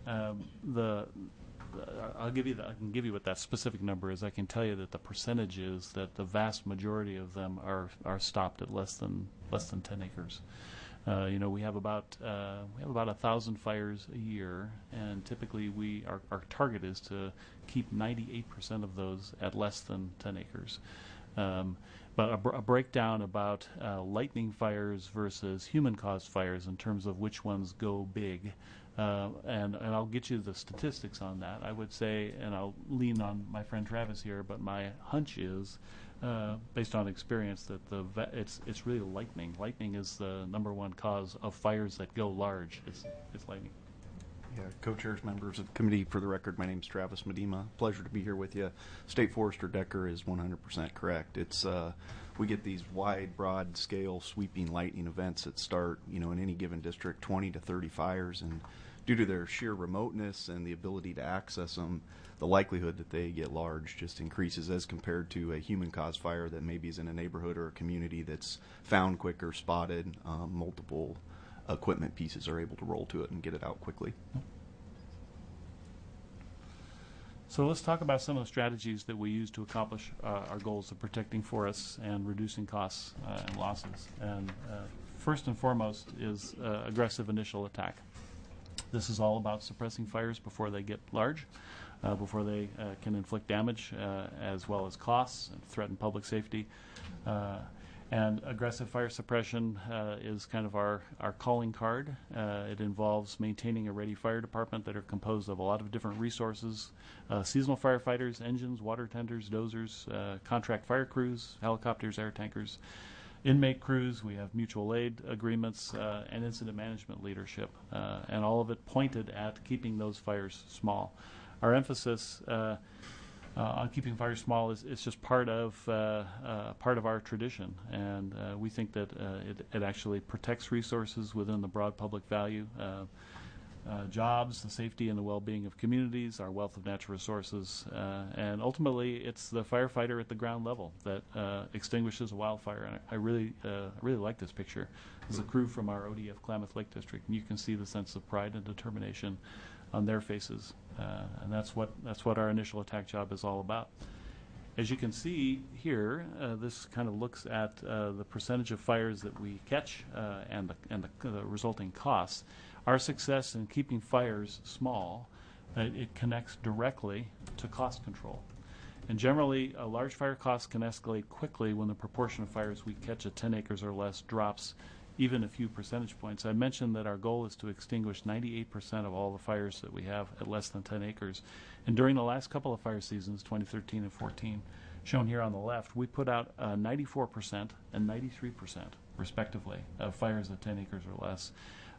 I can give you what that specific number is. I can tell you that the percentage is that the vast majority of them are stopped at less than 10 acres. We have about 1,000 fires a year, and typically our target is to keep 98% of those at less than 10 acres. But a breakdown about lightning fires versus human-caused fires in terms of which ones go big, and I'll get you the statistics on that. I would say, and I'll lean on my friend Travis here, but my hunch is, based on experience, that it's really lightning. Lightning is the #1 cause of fires that go large. It's lightning. Yeah, co-chairs, members of the committee, for the record, my name is Travis Medema. Pleasure to be here with you. State Forester Decker is 100% correct. It's we get these wide, broad scale sweeping lightning events that start, in any given district, 20 to 30 fires, and due to their sheer remoteness and the ability to access them, the likelihood that they get large just increases as compared to a human-caused fire that maybe is in a neighborhood or a community that's found quicker, spotted, multiple equipment pieces are able to roll to it and get it out quickly. So let's talk about some of the strategies that we use to accomplish our goals of protecting forests and reducing costs and losses. And first and foremost is aggressive initial attack. This is all about suppressing fires before they get large, before they can inflict damage, as well as costs and threaten public safety. And aggressive fire suppression is kind of our calling card. It involves maintaining a ready fire department that are composed of a lot of different resources: seasonal firefighters, engines, water tenders, dozers, contract fire crews, helicopters, air tankers, inmate crews. We have mutual aid agreements and incident management leadership, and all of it pointed at keeping those fires small. Our emphasis on keeping fires small is just part of our tradition, and we think that it actually protects resources within the broad public value, jobs, the safety and the well-being of communities, our wealth of natural resources, and ultimately it's the firefighter at the ground level that extinguishes a wildfire. And I really like this picture. This is a crew from our ODF Klamath Lake District, and you can see the sense of pride and determination on their faces, and that's what our initial attack job is all about. As you can see here, this kind of looks at the percentage of fires that we catch and the resulting costs. Our success in keeping fires small, it connects directly to cost control. And generally, a large fire cost can escalate quickly when the proportion of fires we catch at 10 acres or less drops even a few percentage points. I mentioned that our goal is to extinguish 98% of all the fires that we have at less than 10 acres. And during the last couple of fire seasons, 2013 and 14, shown here on the left, we put out 94% and 93%, respectively, of fires at 10 acres or less.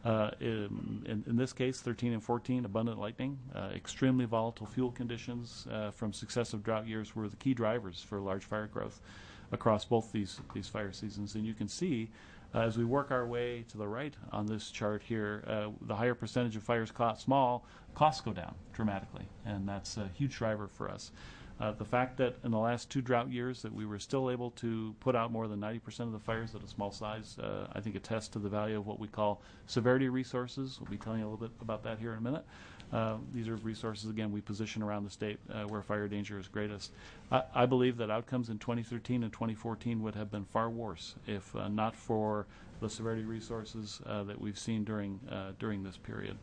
In this case, 13 and 14, abundant lightning, extremely volatile fuel conditions from successive drought years were the key drivers for large fire growth across both these fire seasons. And you can see, as we work our way to the right on this chart here, the higher percentage of fires caught small, costs go down dramatically, and that's a huge driver for us. The fact that in the last 2 drought years that we were still able to put out more than 90% of the fires at a small size, I think attests to the value of what we call severity resources. We'll be telling you a little bit about that here in a minute. These are resources, again, we position around the state where fire danger is greatest. I believe that outcomes in 2013 and 2014 would have been far worse if not for the severity resources that we've seen during this period.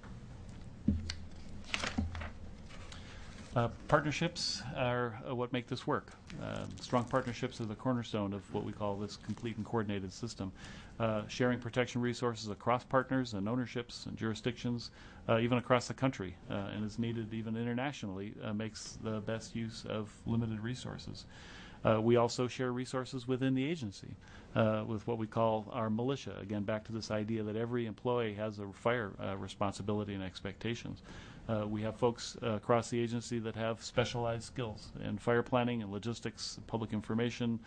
Partnerships are what make this work. Strong partnerships are the cornerstone of what we call this complete and coordinated system. Sharing protection resources across partners and ownerships and jurisdictions, even across the country, and is needed even internationally, makes the best use of limited resources. We also share resources within the agency with what we call our militia. Again, back to this idea that every employee has a fire responsibility and expectations. We have folks across the agency that have specialized skills in fire planning and logistics, public information,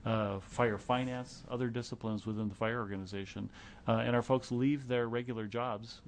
fire finance, other disciplines within the fire organization. And our folks leave their regular jobs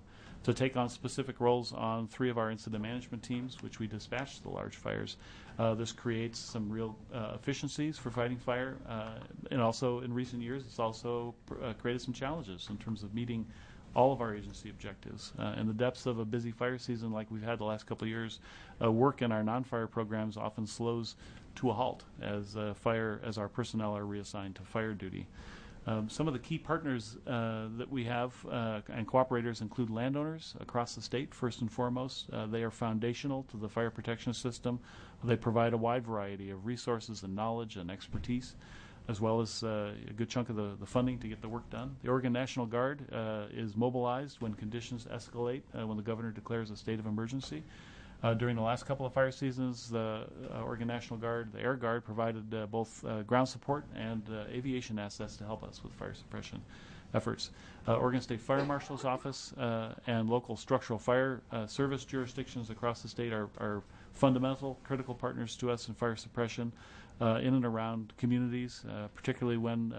to take on specific roles on 3 of our incident management teams, which we dispatch to the large fires. This creates some real efficiencies for fighting fire, and also in recent years it's also created some challenges in terms of meeting all of our agency objectives. In the depths of a busy fire season like we've had the last couple of years, work in our non-fire programs often slows to a halt as our personnel are reassigned to fire duty. Some of the key partners that we have and cooperators include landowners across the state, first and foremost. They are foundational to the fire protection system. They provide a wide variety of resources and knowledge and expertise, as well as a good chunk of the funding to get the work done. The Oregon National Guard is mobilized when conditions escalate, when the governor declares a state of emergency. During the last couple of fire seasons, the Oregon National Guard, the Air Guard, provided both ground support and aviation assets to help us with fire suppression efforts. Oregon State Fire Marshal's Office and local structural fire service jurisdictions across the state are fundamental, critical partners to us in fire suppression in and around communities, particularly when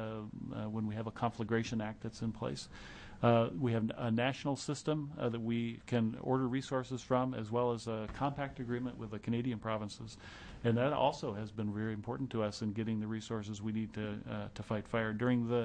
we have a conflagration act that's in place. We have a national system that we can order resources from, as well as a compact agreement with the Canadian provinces. And that also has been very important to us in getting the resources we need to fight fire. During the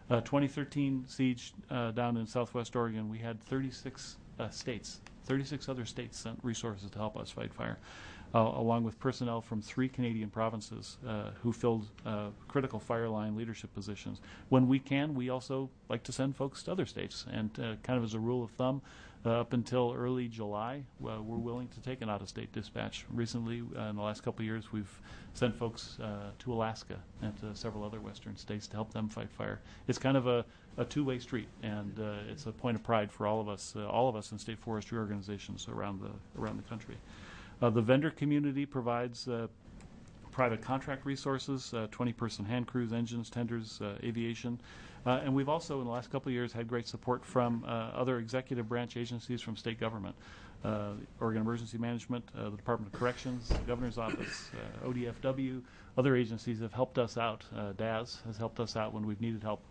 2013 siege down in southwest Oregon, we had 36 other states sent resources to help us fight fire. along with personnel from 3 Canadian provinces who filled critical fire line leadership positions. When we can, we also like to send folks to other states, and kind of as a rule of thumb, up until early July, we're willing to take an out-of-state dispatch. Recently, in the last couple of years, we've sent folks to Alaska and to several other western states to help them fight fire. It's kind of a two-way street, and it's a point of pride for all of us in state forestry organizations around the country. The vendor community provides private contract resources, 20-person hand crews, engines, tenders, aviation. And we've also, in the last couple of years, had great support from other executive branch agencies from state government, Oregon Emergency Management, the Department of Corrections, the Governor's Office, ODFW. Other agencies have helped us out. DAS has helped us out when we've needed help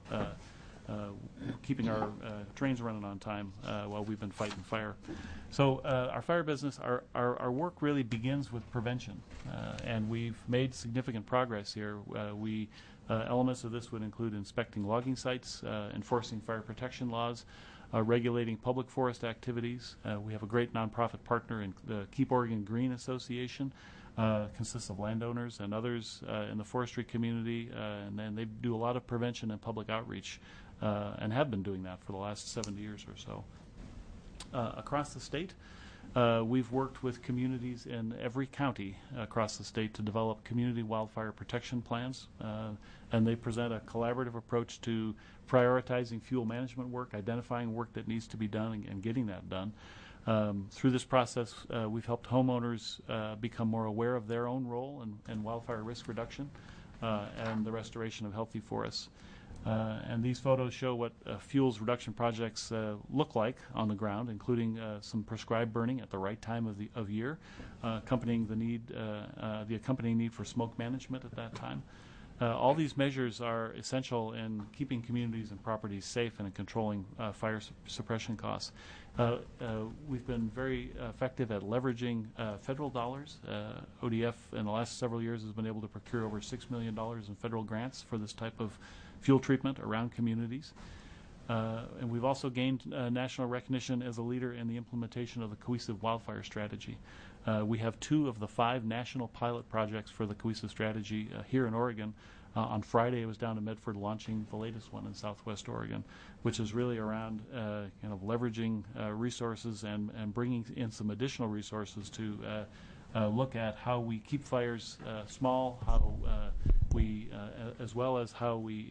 keeping our trains running on time while we've been fighting fire. So our fire business, our work really begins with prevention, and we've made significant progress here. Elements of this would include inspecting logging sites, enforcing fire protection laws, regulating public forest activities. We have a great nonprofit partner in the Keep Oregon Green Association. Consists of landowners and others in the forestry community, and then they do a lot of prevention and public outreach, and have been doing that for the last 70 years or so. Across the state, we've worked with communities in every county across the state to develop community wildfire protection plans, and they present a collaborative approach to prioritizing fuel management work, identifying work that needs to be done, and getting that done. Through this process, we've helped homeowners become more aware of their own role in wildfire risk reduction and the restoration of healthy forests. And these photos show what fuels reduction projects look like on the ground, including some prescribed burning at the right time of year, accompanying the accompanying need for smoke management at that time. All these measures are essential in keeping communities and properties safe and in controlling fire suppression costs. We've been very effective at leveraging federal dollars. ODF in the last several years has been able to procure over $6 million in federal grants for this type of fuel treatment around communities. And we've also gained national recognition as a leader in the implementation of the cohesive wildfire strategy. We have 2 of the 5 national pilot projects for the cohesive strategy here in Oregon. On Friday, I was down in Medford launching the latest one in Southwest Oregon, which is really around kind of leveraging resources and bringing in some additional resources to look at how we keep fires small, how we, as well as how we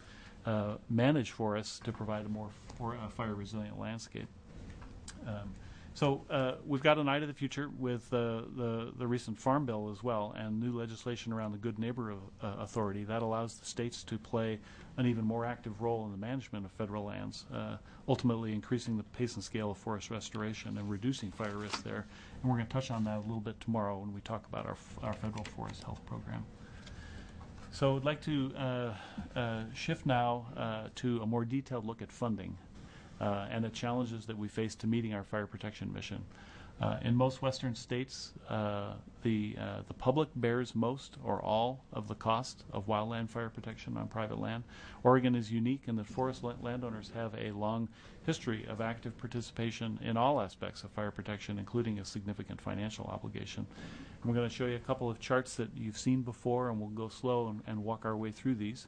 manage forests to provide a more fire-resilient landscape. So we've got an eye to the future with the recent Farm Bill as well, and new legislation around the Good Neighbor Authority that allows the states to play an even more active role in the management of federal lands, ultimately increasing the pace and scale of forest restoration and reducing fire risk there. And we're going to touch on that a little bit tomorrow when we talk about our federal forest health program. So I'd like to shift now to a more detailed look at funding and the challenges that we face to meeting our fire protection mission. In most western states, the public bears most or all of the cost of wildland fire protection on private land. Oregon is unique in that forest landowners have a long history of active participation in all aspects of fire protection, including a significant financial obligation. And we're going to show you a couple of charts that you've seen before, and we'll go slow and walk our way through these.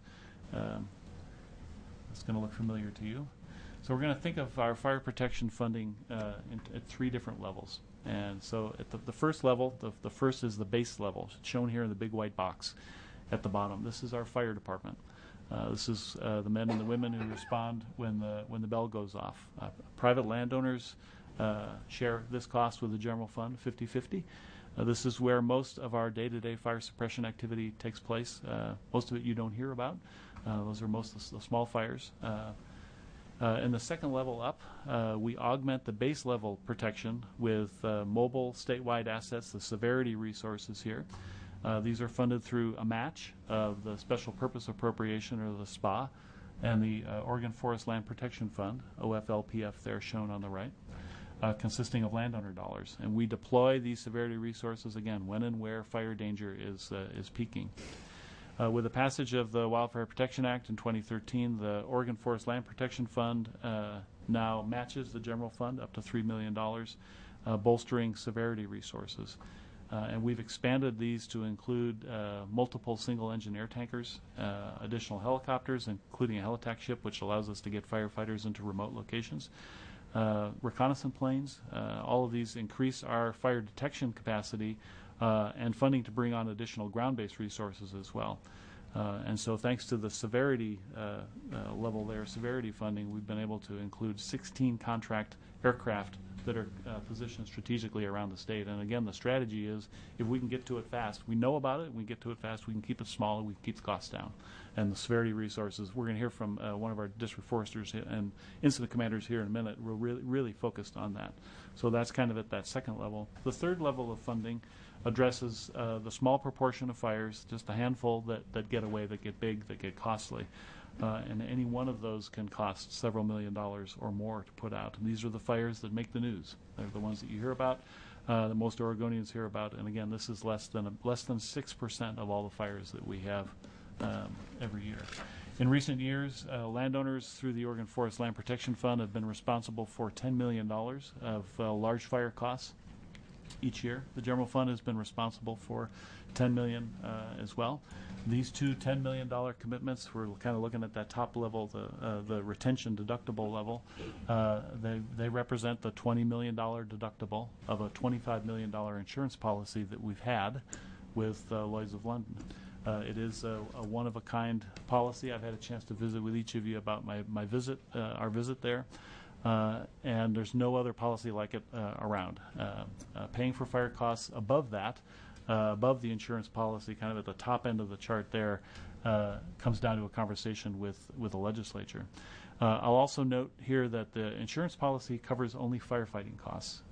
It's going to look familiar to you. So we're going to think of our fire protection funding at 3 different levels. And so at the first level, the first is the base level, shown here in the big white box at the bottom. This is our fire department. This is the men and the women who respond when the bell goes off. Private landowners share this cost with the general fund, 50-50. This is where most of our day-to-day fire suppression activity takes place. Most of it you don't hear about. Those are most of the small fires. In the second level up, we augment the base level protection with mobile statewide assets, the severity resources here. These are funded through a match of the Special Purpose Appropriation, or the SPA, and the Oregon Forest Land Protection Fund, OFLPF there shown on the right, consisting of landowner dollars. And we deploy these severity resources, again, when and where fire danger is peaking. With the passage of the Wildfire Protection Act in 2013, the Oregon Forest Land Protection Fund now matches the general fund up to $3 million, bolstering severity resources. And we've expanded these to include multiple single-engine air tankers, additional helicopters, including a helitack ship, which allows us to get firefighters into remote locations, reconnaissance planes. All of these increase our fire detection capacity and funding to bring on additional ground-based resources as well. And so thanks to the severity level there, severity funding, we've been able to include 16 contract aircraft that are positioned strategically around the state. And again, the strategy is if we can get to it fast, we know about it, we get to it fast, we can keep it small, and we can keep the costs down. And the severity resources, we're going to hear from one of our district foresters and incident commanders here in a minute. We're really focused on that. So that's kind of at that second level. The third level of funding addresses the small proportion of fires, just a handful that get away, that get big, that get costly. And any one of those can cost several $1 million or more to put out. And these are the fires that make the news. They're the ones that you hear about, that most Oregonians hear about. And again, this is less than 6% of all the fires that we have every year. In recent years, landowners through the Oregon Forest Land Protection Fund have been responsible for $10 million of large fire costs each year. The general fund has been responsible for $10 million as well. These two $10 million commitments, we're kind of looking at that top level, the retention deductible level. They represent the $20 million deductible of a $25 million insurance policy that we've had with Lloyd's of London. It is a one-of-a-kind policy. I've had a chance to visit with each of you about my visit, our visit there. And there's no other policy like it around. Paying for fire costs above that, above the insurance policy, kind of at the top end of the chart there, comes down to a conversation with the legislature. I'll also note here that the insurance policy covers only firefighting costs.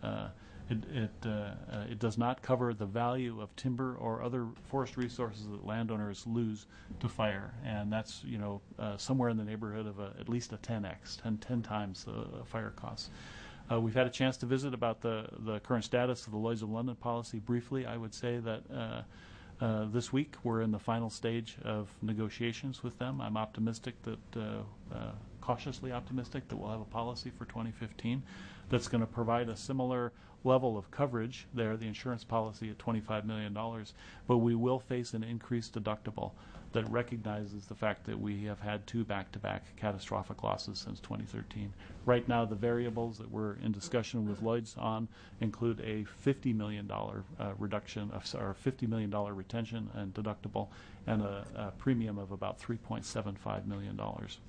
It does not cover the value of timber or other forest resources that landowners lose to fire, and that's somewhere in the neighborhood of at least a 10x, 10 times the fire costs. We've had a chance to visit about the current status of the Lloyd's of London policy briefly. I would say that this week we're in the final stage of negotiations with them. I'm optimistic that, cautiously optimistic, that we'll have a policy for 2015 that's going to provide a similar level of coverage there, the insurance policy at $25 million, but we will face an increased deductible that recognizes the fact that we have had two back-to-back catastrophic losses since 2013. Right now, the variables that we're in discussion with Lloyd's on include a $50 million reduction, or $50 million retention and deductible, and a premium of about $3.75 million.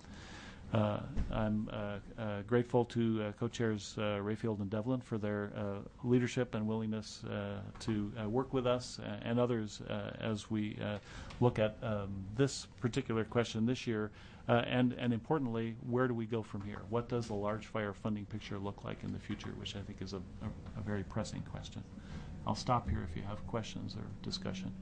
I'm grateful to co-chairs Rayfield and Devlin for their leadership and willingness to work with us and others as we look at this particular question this year, and importantly, where do we go from here? What does the large fire funding picture look like in the future, which I think is a very pressing question. I'll stop here if you have questions or discussion.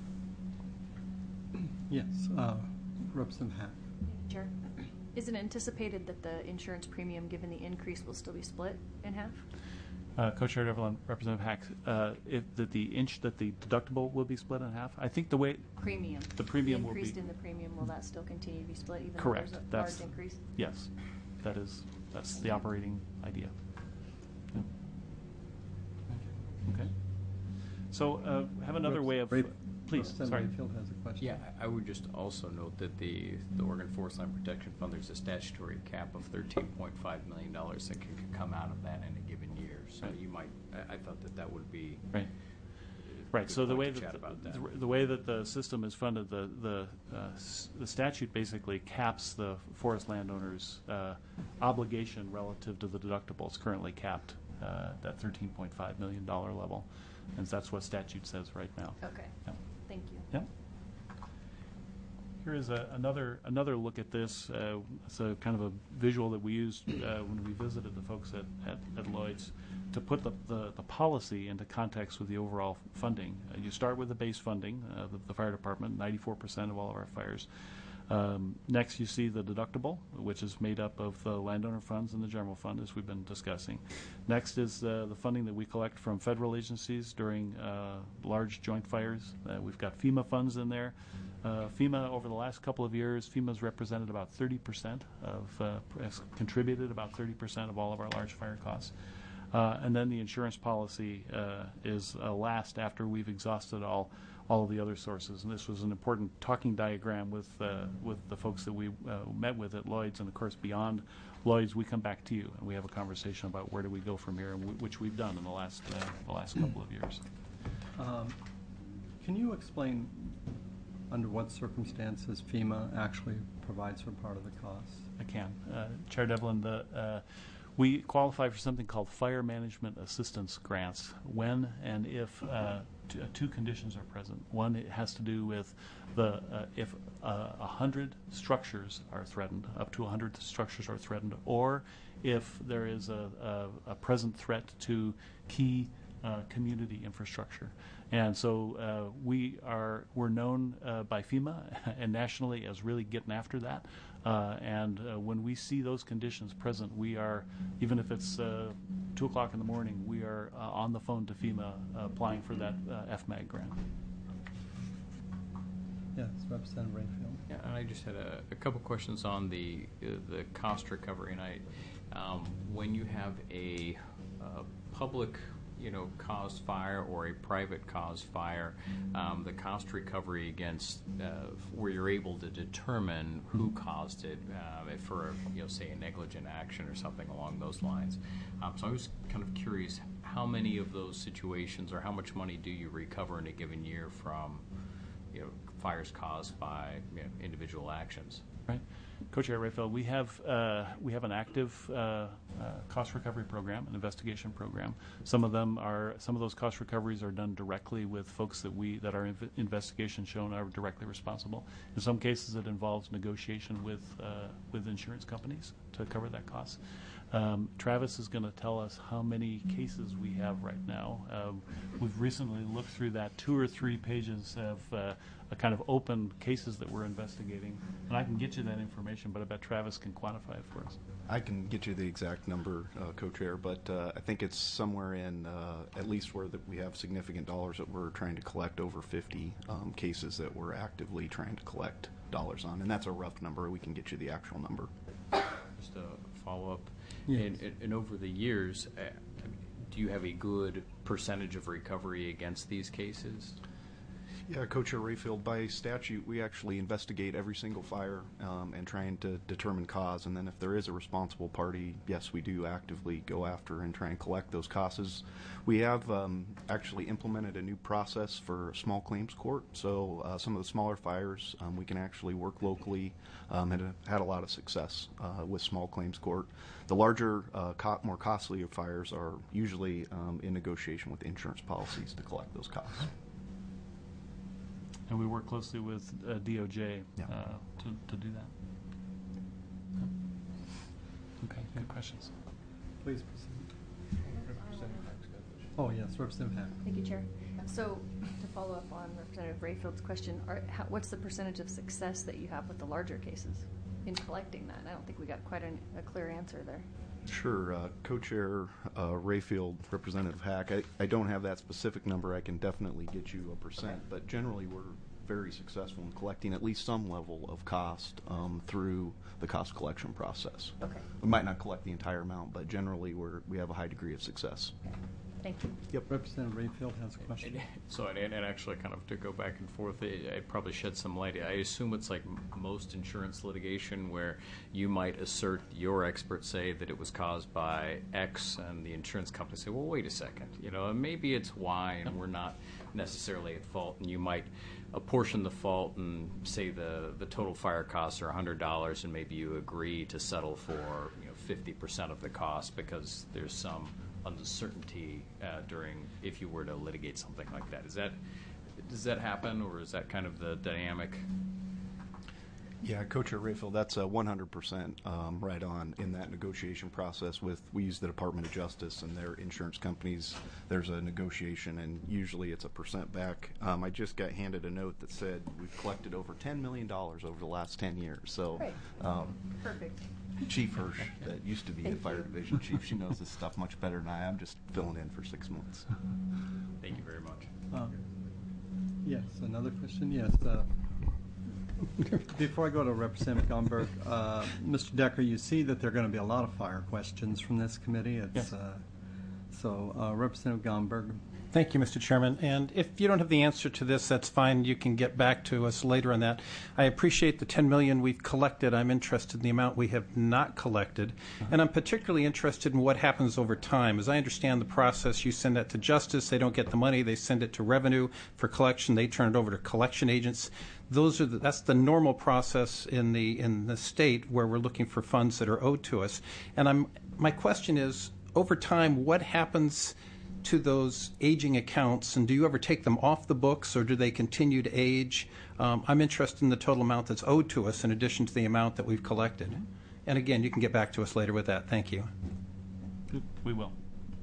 Yes, Representative Hack. Chair. Is it anticipated that the insurance premium, given the increase, will still be split in half? Co-Chair Devlin, Representative Hack, that the deductible will be split in half. I think the way the premium will be increased in the premium. Will that still continue to be split, even correct. though there's a large increase? Yes, that's the operating idea. Yeah. Okay. So have another way of. Please, sorry. Rayfield has a question. Yeah, I would just also note that the Oregon Forest Land Protection Fund, there's a statutory cap of $13.5 million that can come out of that in a given year. So right. you might, I thought that would be right. Right. So the way that the way that the system is funded, the statute basically caps the forest landowners' obligation relative to the deductible. It's currently capped at $13.5 million level, and that's what statute says right now. Okay. Yeah. Thank you. Yep. Here is another look at this. It's a kind of a visual that we used when we visited the folks at Lloyd's to put the policy into context with the overall funding. You start with the base funding, the fire department, 94% of all of our fires. Next, you see the deductible, which is made up of the landowner funds and the general fund, as we've been discussing. Next is the funding that we collect from federal agencies during large joint fires. We've got FEMA funds in there. FEMA, over the last couple of years, FEMA's represented about 30% has contributed about 30% of all of our large fire costs. And then the insurance policy is last after we've exhausted all of the other sources. And this was an important talking diagram with the folks that we met with at Lloyd's. And of course, beyond Lloyd's, we come back to you and we have a conversation about where do we go from here, and which we've done in the last couple of years. Can you explain under what circumstances FEMA actually provides for part of the cost? I can. Chair Devlin, we qualify for something called Fire Management Assistance Grants when and if two conditions are present. One, it has to do with if 100 structures are threatened, up to 100 structures are threatened, or if there is a present threat to key community infrastructure. And so we're known by FEMA and nationally as really getting after that. And when we see those conditions present, we are, even if it's 2 o'clock in the morning, we are on the phone to FEMA applying for that FMAG grant. Yes, Representative Rayfield. Yeah, and I just had a couple questions on the cost recovery. And when you have a public caused fire or a private caused fire, the cost recovery against where you're able to determine who caused it for say a negligent action or something along those lines. So I was kind of curious, how many of those situations or how much money do you recover in a given year from fires caused by individual actions? Right. Co-Chair Rayfield, we have an active cost recovery program, an investigation program. Some of those cost recoveries are done directly with folks that our investigation shown are directly responsible. In some cases, it involves negotiation with insurance companies to cover that cost. Travis is going to tell us how many cases we have right now. We've recently looked through that 2 or 3 pages of a kind of open cases that we're investigating, and I can get you that information, but I bet Travis can quantify it for us. I can get you the exact number, Co-Chair, but I think it's somewhere in at least where we have significant dollars that we're trying to collect, over 50 cases that we're actively trying to collect dollars on, and that's a rough number. We can get you the actual number. Just a follow-up. Yes. And over the years, do you have a good percentage of recovery against these cases? Yeah, Co-Chair Rayfield, by statute, we actually investigate every single fire and trying to determine cause. And then if there is a responsible party, yes, we do actively go after and try and collect those costs. We have actually implemented a new process for small claims court. So some of the smaller fires, we can actually work locally and have had a lot of success with small claims court. The larger, more costly fires are usually in negotiation with insurance policies to collect those costs. And we work closely with DOJ Yeah. to do that. Okay, good questions. Please proceed. Oh, yes, Representative Hack. Thank you, Chair. So to follow up on Representative Rayfield's question, what's the percentage of success that you have with the larger cases in collecting that? I don't think we got quite a clear answer there. Sure. Co-Chair Rayfield, Representative Hack, I don't have that specific number. I can definitely get you a percent, but generally we're very successful in collecting at least some level of cost through the cost collection process. Okay. We might not collect the entire amount, but generally we have a high degree of success. Thank you. Yep. Representative Rayfield has a question. So, and actually kind of to go back and forth, I probably shed some light. I assume it's like most insurance litigation where you might assert, your experts say that it was caused by X, and the insurance company say, well, wait a second, maybe it's Y, and we're not necessarily at fault, and you might apportion the fault and say the total fire costs are $100, and maybe you agree to settle for 50% of the cost because there's some uncertainty if you were to litigate something like that. Does that happen, or is that kind of the dynamic? Yeah, Co-Chair Rayfield, that's 100% right on in that negotiation process. We use the Department of Justice and their insurance companies. There's a negotiation, and usually it's a percent back. I just got handed a note that said we've collected over $10 million over the last 10 years. So, Great. Perfect. Chief Hirsch, that used to be the fire division chief, she knows this stuff much better than I am. Just filling in for 6 months. Thank you very much. Yes, another question? Yes. Before I go to Representative Gomberg, Mr. Decker, you see that there are going to be a lot of fire questions from this committee. It's Yes. So Representative Gomberg. Thank you, Mr. Chairman. And if you don't have the answer to this, that's fine. You can get back to us later on that. I appreciate the $10 million we've collected. I'm interested in the amount we have not collected. And I'm particularly interested in what happens over time. As I understand the process, you send that to Justice. They don't get the money. They send it to Revenue for collection. They turn it over to collection agents. That's the normal process in the state where we're looking for funds that are owed to us. And my question is, over time, what happens to those aging accounts, and do you ever take them off the books, or do they continue to age? I'm interested in the total amount that's owed to us in addition to the amount that we've collected. And again, you can get back to us later with that. Thank you. We will.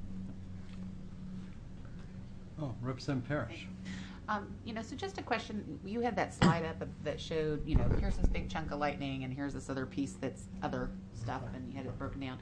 Oh, Representative Parrish. So just a question. You had that slide up that showed, here's this big chunk of lightning, and here's this other piece that's other stuff, and you had it broken down.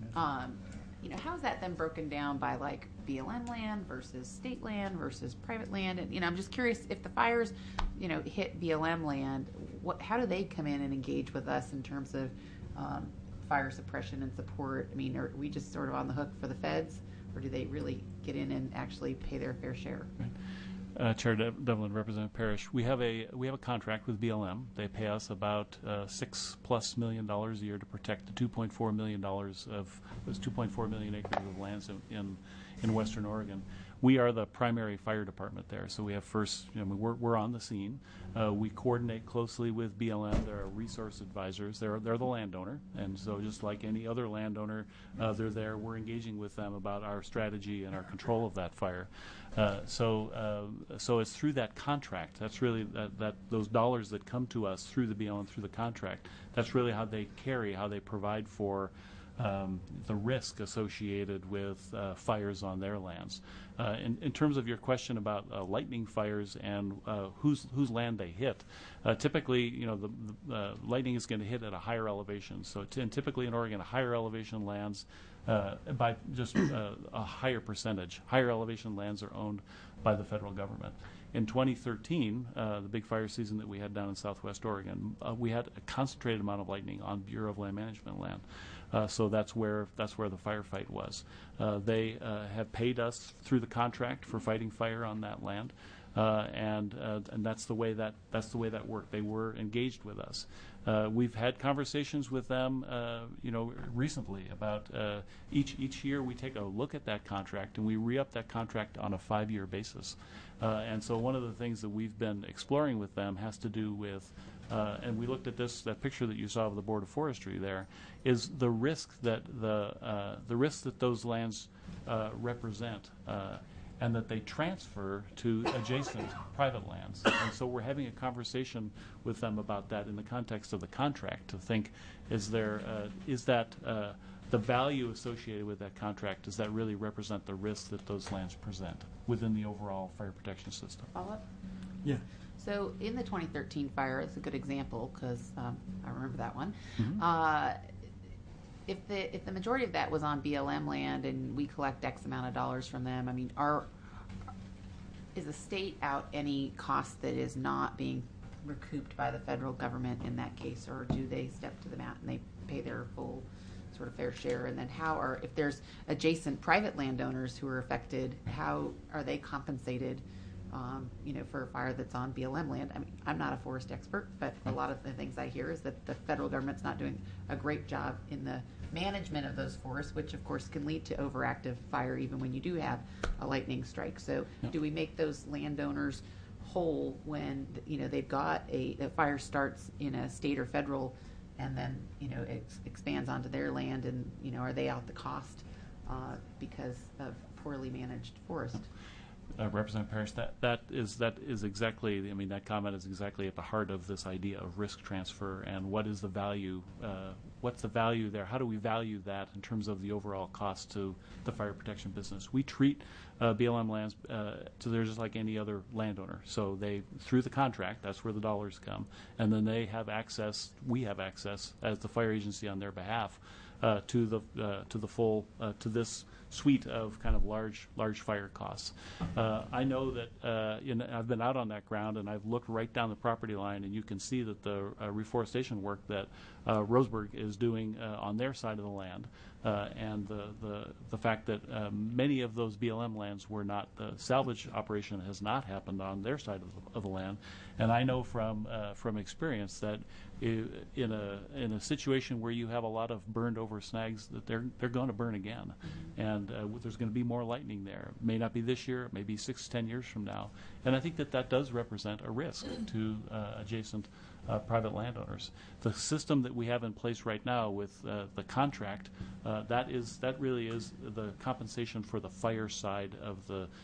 How is that then broken down by like BLM land versus state land versus private land? And I'm just curious if the fires, hit BLM land, how do they come in and engage with us in terms of fire suppression and support? I mean, are we just sort of on the hook for the feds, or do they really get in and actually pay their fair share? Right. Chair Devlin, Representative Parrish, we have a contract with BLM. They pay us about $6+ million a year to protect the $2.4 million of those 2.4 million acres of lands in Western Oregon. We are the primary fire department there, so we have we're on the scene. We coordinate closely with BLM. They're our resource advisors. They're the landowner, and so just like any other landowner, they're there. We're engaging with them about our strategy and our control of that fire. So it's through that contract. That's really that those dollars that come to us through the BLM, through the contract. That's really how they provide for the risk associated with fires on their lands. In terms of your question about lightning fires and whose land they hit, typically, the lightning is going to hit at a higher elevation. So typically in Oregon, higher elevation lands by just a higher percentage. Higher elevation lands are owned by the federal government. In 2013, the big fire season that we had down in Southwest Oregon, we had a concentrated amount of lightning on Bureau of Land Management land. So that's where the firefight was. They have paid us through the contract for fighting fire on that land, and that's the way that worked. They were engaged with us. We've had conversations with them, recently about each year we take a look at that contract and we re-up that contract on a 5-year basis. And so one of the things that we've been exploring with them has to do with, and we looked at that picture that you saw of the Board of Forestry there, is the risk that those lands represent. And that they transfer to adjacent private lands. And so we're having a conversation with them about that in the context of the contract to think, is that the value associated with that contract, does that really represent the risk that those lands present within the overall fire protection system? Follow up? Yeah. So in the 2013 fire, it's a good example because I remember that one. Mm-hmm. If the majority of that was on BLM land and we collect X amount of dollars from them, I mean, is the state out any cost that is not being recouped by the federal government in that case, or do they step to the mat and they pay their full sort of fair share? And then if there's adjacent private landowners who are affected, how are they compensated? For a fire that's on BLM land. I mean, I'm not a forest expert, but a lot of the things I hear is that the federal government's not doing a great job in the management of those forests, which of course can lead to overactive fire even when you do have a lightning strike. So do we make those landowners whole when, they've got the fire starts in a state or federal and then, it expands onto their land and, are they out the cost because of poorly managed forest? Representative Parrish, that is exactly. I mean, that comment is exactly at the heart of this idea of risk transfer and what is the value. What's the value there? How do we value that in terms of the overall cost to the fire protection business? We treat BLM lands so they're just like any other landowner. So through the contract, that's where the dollars come, and then they have access. We have access as the fire agency on their behalf to the full to this suite of kind of large fire costs. I know that I've been out on that ground and I've looked right down the property line, and you can see that the reforestation work that Roseburg is doing on their side of the land and the fact that many of those BLM lands were not, the salvage operation has not happened on their side of the land. And I know from experience that in a situation where you have a lot of burned over snags, that they're going to burn again, and there's going to be more lightning there. It may not be this year, it may be 6 to 10 years from now, and I think that does represent a risk to adjacent private landowners. The system that we have in place right now with the contract, that really is the compensation for the fire side of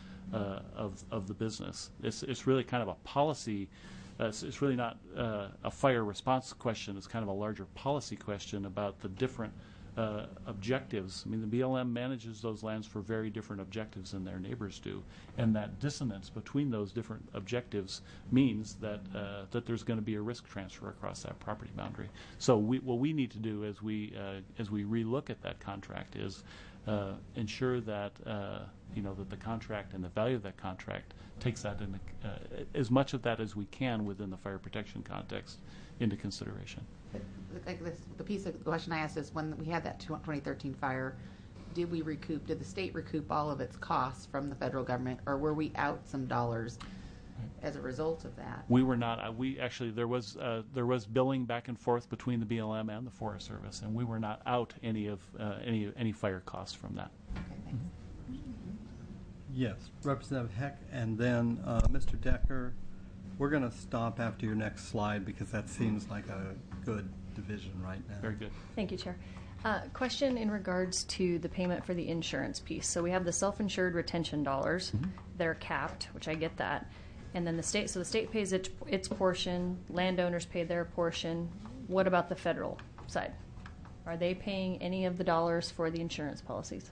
the business. It's really kind of a policy. It's really not a fire response question. It's kind of a larger policy question about the different objectives. I mean, the BLM manages those lands for very different objectives than their neighbors do, and that dissonance between those different objectives means that there's going to be a risk transfer across that property boundary. So what we need to do as we relook at that contract is ensure that that the contract and the value of that contract takes that in as much of that as we can within the fire protection context into consideration. The piece of the question I asked is, when we had that 2013 fire, did the state recoup all of its costs from the federal government, or were we out some dollars as a result of that? We were not. We actually, there was billing back and forth between the BLM and the Forest Service, and we were not out any fire costs from that. Okay, thanks. Yes, Representative Heck, and then Mr. Decker. We're going to stop after your next slide because that seems like a good division right now. Very good. Thank you, Chair. Question in regards to the payment for the insurance piece. So we have the self-insured retention dollars. Mm-hmm. They're capped, which I get that. And then the state pays its portion. Landowners pay their portion. What about the federal side? Are they paying any of the dollars for the insurance policies?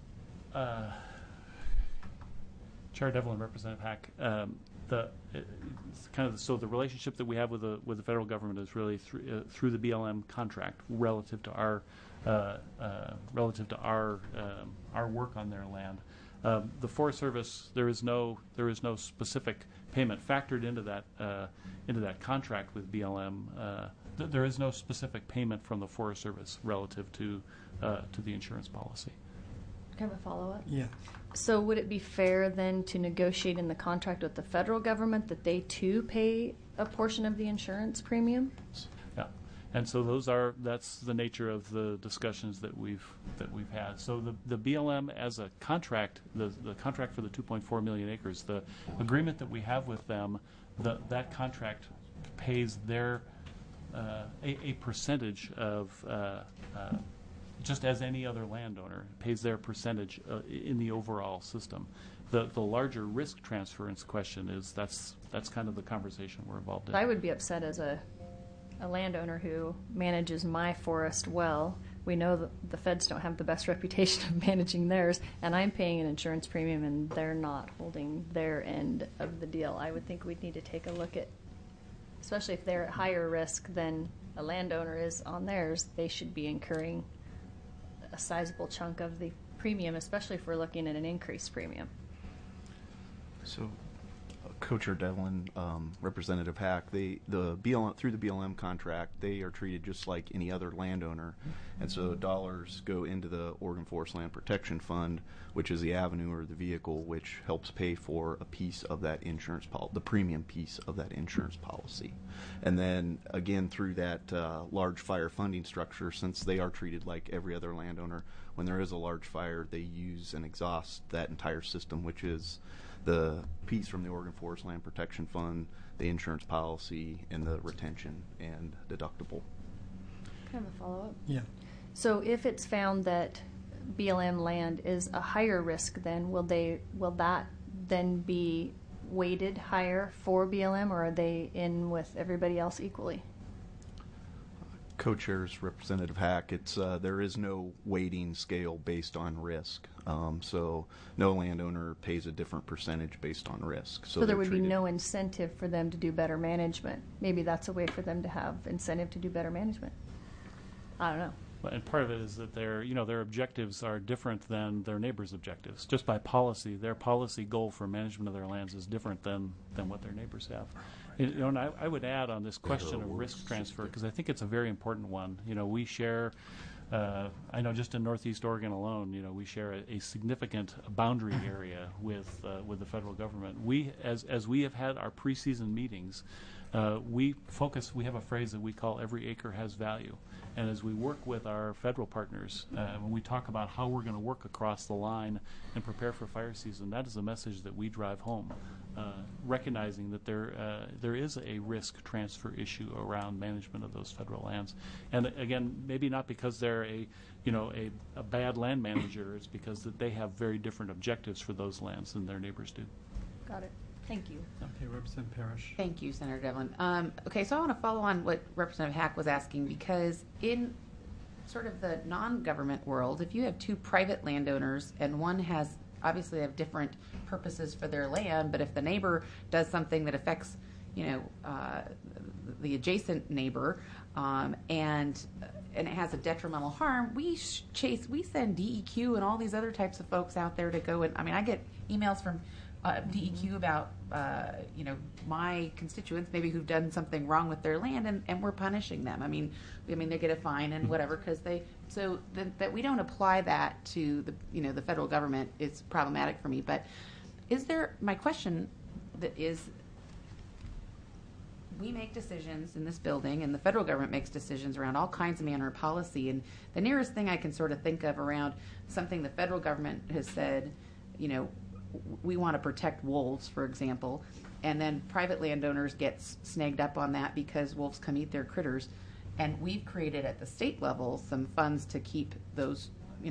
Chair Devlin, Representative Hack. So the relationship that we have with the federal government is really through the BLM contract relative to our work on their land. The Forest Service, there is no specific payment factored into that contract with BLM. There is no specific payment from the Forest Service relative to the insurance policy. Can I have a follow-up? Yeah. So would it be fair then to negotiate in the contract with the federal government that they too pay a portion of the insurance premium? Yeah, and so that's the nature of the discussions that we've had. So the BLM as a contract, the contract for the 2.4 million acres, the agreement that we have with them, that contract pays their a percentage of. Just as any other landowner pays their percentage in the overall system. The larger risk transference question is that's kind of the conversation we're involved in. I would be upset as a landowner who manages my forest well. We know that the feds don't have the best reputation of managing theirs, and I'm paying an insurance premium and they're not holding their end of the deal. I would think we'd need to take a look at, especially if they're at higher risk than a landowner is on theirs, they should be incurring a sizable chunk of the premium, especially if we're looking at an increased premium. So, Co-Chair Devlin, Representative Hack, through the BLM contract, they are treated just like any other landowner, and so dollars go into the Oregon Forest Land Protection Fund, which is the avenue or the vehicle which helps pay for a piece of that insurance policy, the premium piece of that insurance policy. And then again through that large fire funding structure, since they are treated like every other landowner, when there is a large fire, they use and exhaust that entire system, which is the piece from the Oregon Forest Land Protection Fund, the insurance policy, and the retention and deductible. Can I have a follow-up? Yeah. So if it's found that BLM land is a higher risk, then will that then be weighted higher for BLM, or are they in with everybody else equally? Co-chairs Representative Hack, there is no weighting scale based on risk. So no landowner pays a different percentage based on risk. So there would be no incentive for them to do better management. Maybe that's a way for them to have incentive to do better management. I don't know. And part of it is that their objectives are different than their neighbors' objectives. Just by policy, their policy goal for management of their lands is different than what their neighbors have. And I would add on this question of risk transfer, because I think it's a very important one. We share I know just in Northeast Oregon alone, we share a significant boundary area with the federal government. We, as we have had our preseason meetings, we have a phrase that we call "every acre has value." And as we work with our federal partners, when we talk about how we're going to work across the line and prepare for fire season, that is a message that we drive home, recognizing that there is a risk transfer issue around management of those federal lands. And again, maybe not because they're a bad land manager, it's because that they have very different objectives for those lands than their neighbors do. Got it. Thank you. Okay, Representative Parrish. Thank you, Senator Devlin. Okay, so I want to follow on what Representative Hack was asking, because in sort of the non-government world, if you have two private landowners and one has obviously have different purposes for their land, but if the neighbor does something that affects, the adjacent neighbor, and it has a detrimental harm, we send DEQ and all these other types of folks out there to go and, I get emails from DEQ about, my constituents maybe who've done something wrong with their land, and we're punishing them. I mean, they get a fine and whatever because that we don't apply that to the federal government is problematic for me. But my question that is, we make decisions in this building, and the federal government makes decisions around all kinds of manner of policy, and the nearest thing I can sort of think of around something the federal government has said, we want to protect wolves, for example, and then private landowners get snagged up on that because wolves come eat their critters, and we've created at the state level some funds to keep those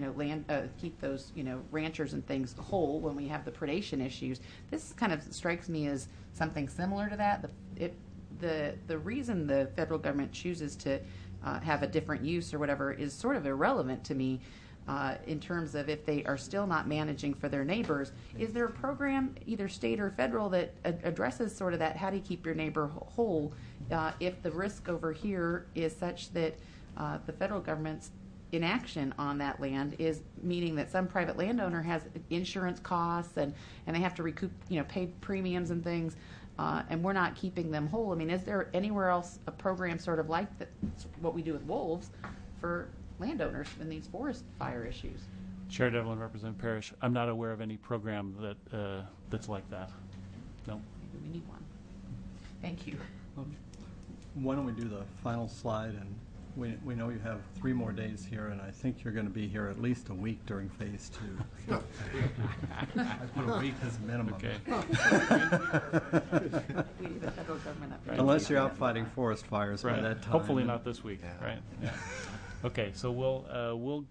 ranchers and things whole when we have the predation issues. This kind of strikes me as something similar to that. The reason the federal government chooses to have a different use or whatever is sort of irrelevant to me. In terms of if they are still not managing for their neighbors, is there a program, either state or federal, that addresses sort of that, how do you keep your neighbor whole if the risk over here is such that the federal government's inaction on that land is meaning that some private landowner has insurance costs and they have to recoup, pay premiums and things, and we're not keeping them whole. Is there anywhere else a program sort of like that, what we do with wolves, for landowners in these forest fire issues? Chair Devlin, Representative Parrish, I'm not aware of any program that's like that. No. Maybe we need one. Thank you. Why don't we do the final slide? And we know you have 3 more days here, and I think you're going to be here at least a week during phase 2. I put a week as minimum. Okay. We need the federal government up here. Unless you're out fighting forest fires by Right. that time. Hopefully not this week. Right. Yeah. Okay, so we'll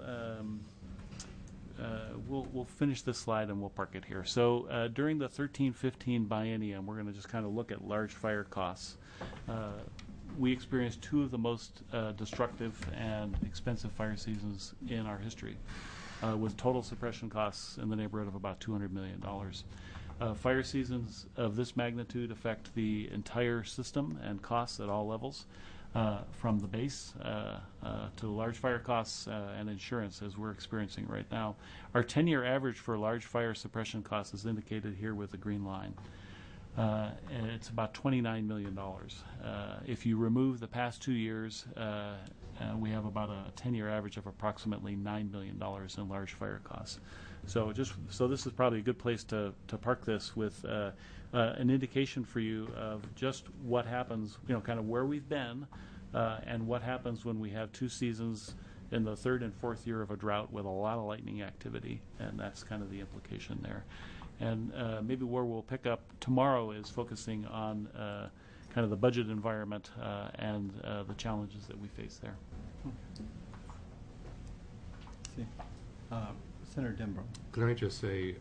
finish this slide and we'll park it here. So during the 13-15 biennium, we're going to just kind of look at large fire costs. We experienced 2 of the most destructive and expensive fire seasons in our history, with total suppression costs in the neighborhood of about $200 million. Fire seasons of this magnitude affect the entire system and costs at all levels. From the base to large fire costs and insurance, as we're experiencing right now. Our 10-year average for large fire suppression costs is indicated here with the green line. And it's about $29 million. If you remove the past 2 years, we have about a 10-year average of approximately $9 million in large fire costs. So this is probably a good place to park this with an indication for you of just what happens, kind of where we've been, and what happens when we have 2 seasons in the 3rd and 4th year of a drought with a lot of lightning activity, and that's kind of the implication there. And maybe where we'll pick up tomorrow is focusing on kind of the budget environment and the challenges that we face there. Senator Denbrough. Can I just say,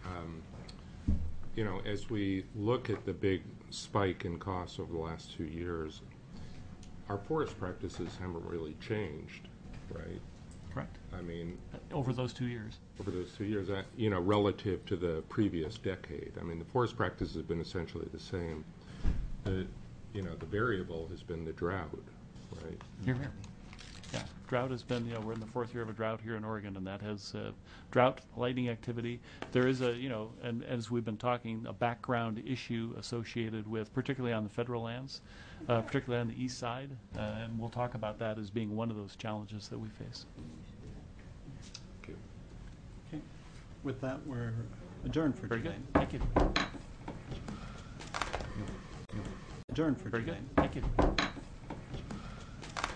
as we look at the big spike in costs over the last 2 years, our forest practices haven't really changed, right? Correct. Over those 2 years. Over those 2 years, relative to the previous decade. The forest practices have been essentially the same. The variable has been the drought, right? Here, here. Yeah, drought has been, we're in the 4th year of a drought here in Oregon, and that has drought, lightning activity. There is a, and as we've been talking, a background issue associated with, particularly on the federal lands, particularly on the east side, and we'll talk about that as being one of those challenges that we face. Thank you. Okay. With that, we're adjourned for Very today. good. Thank you. Adjourned for Very today. good. Thank you.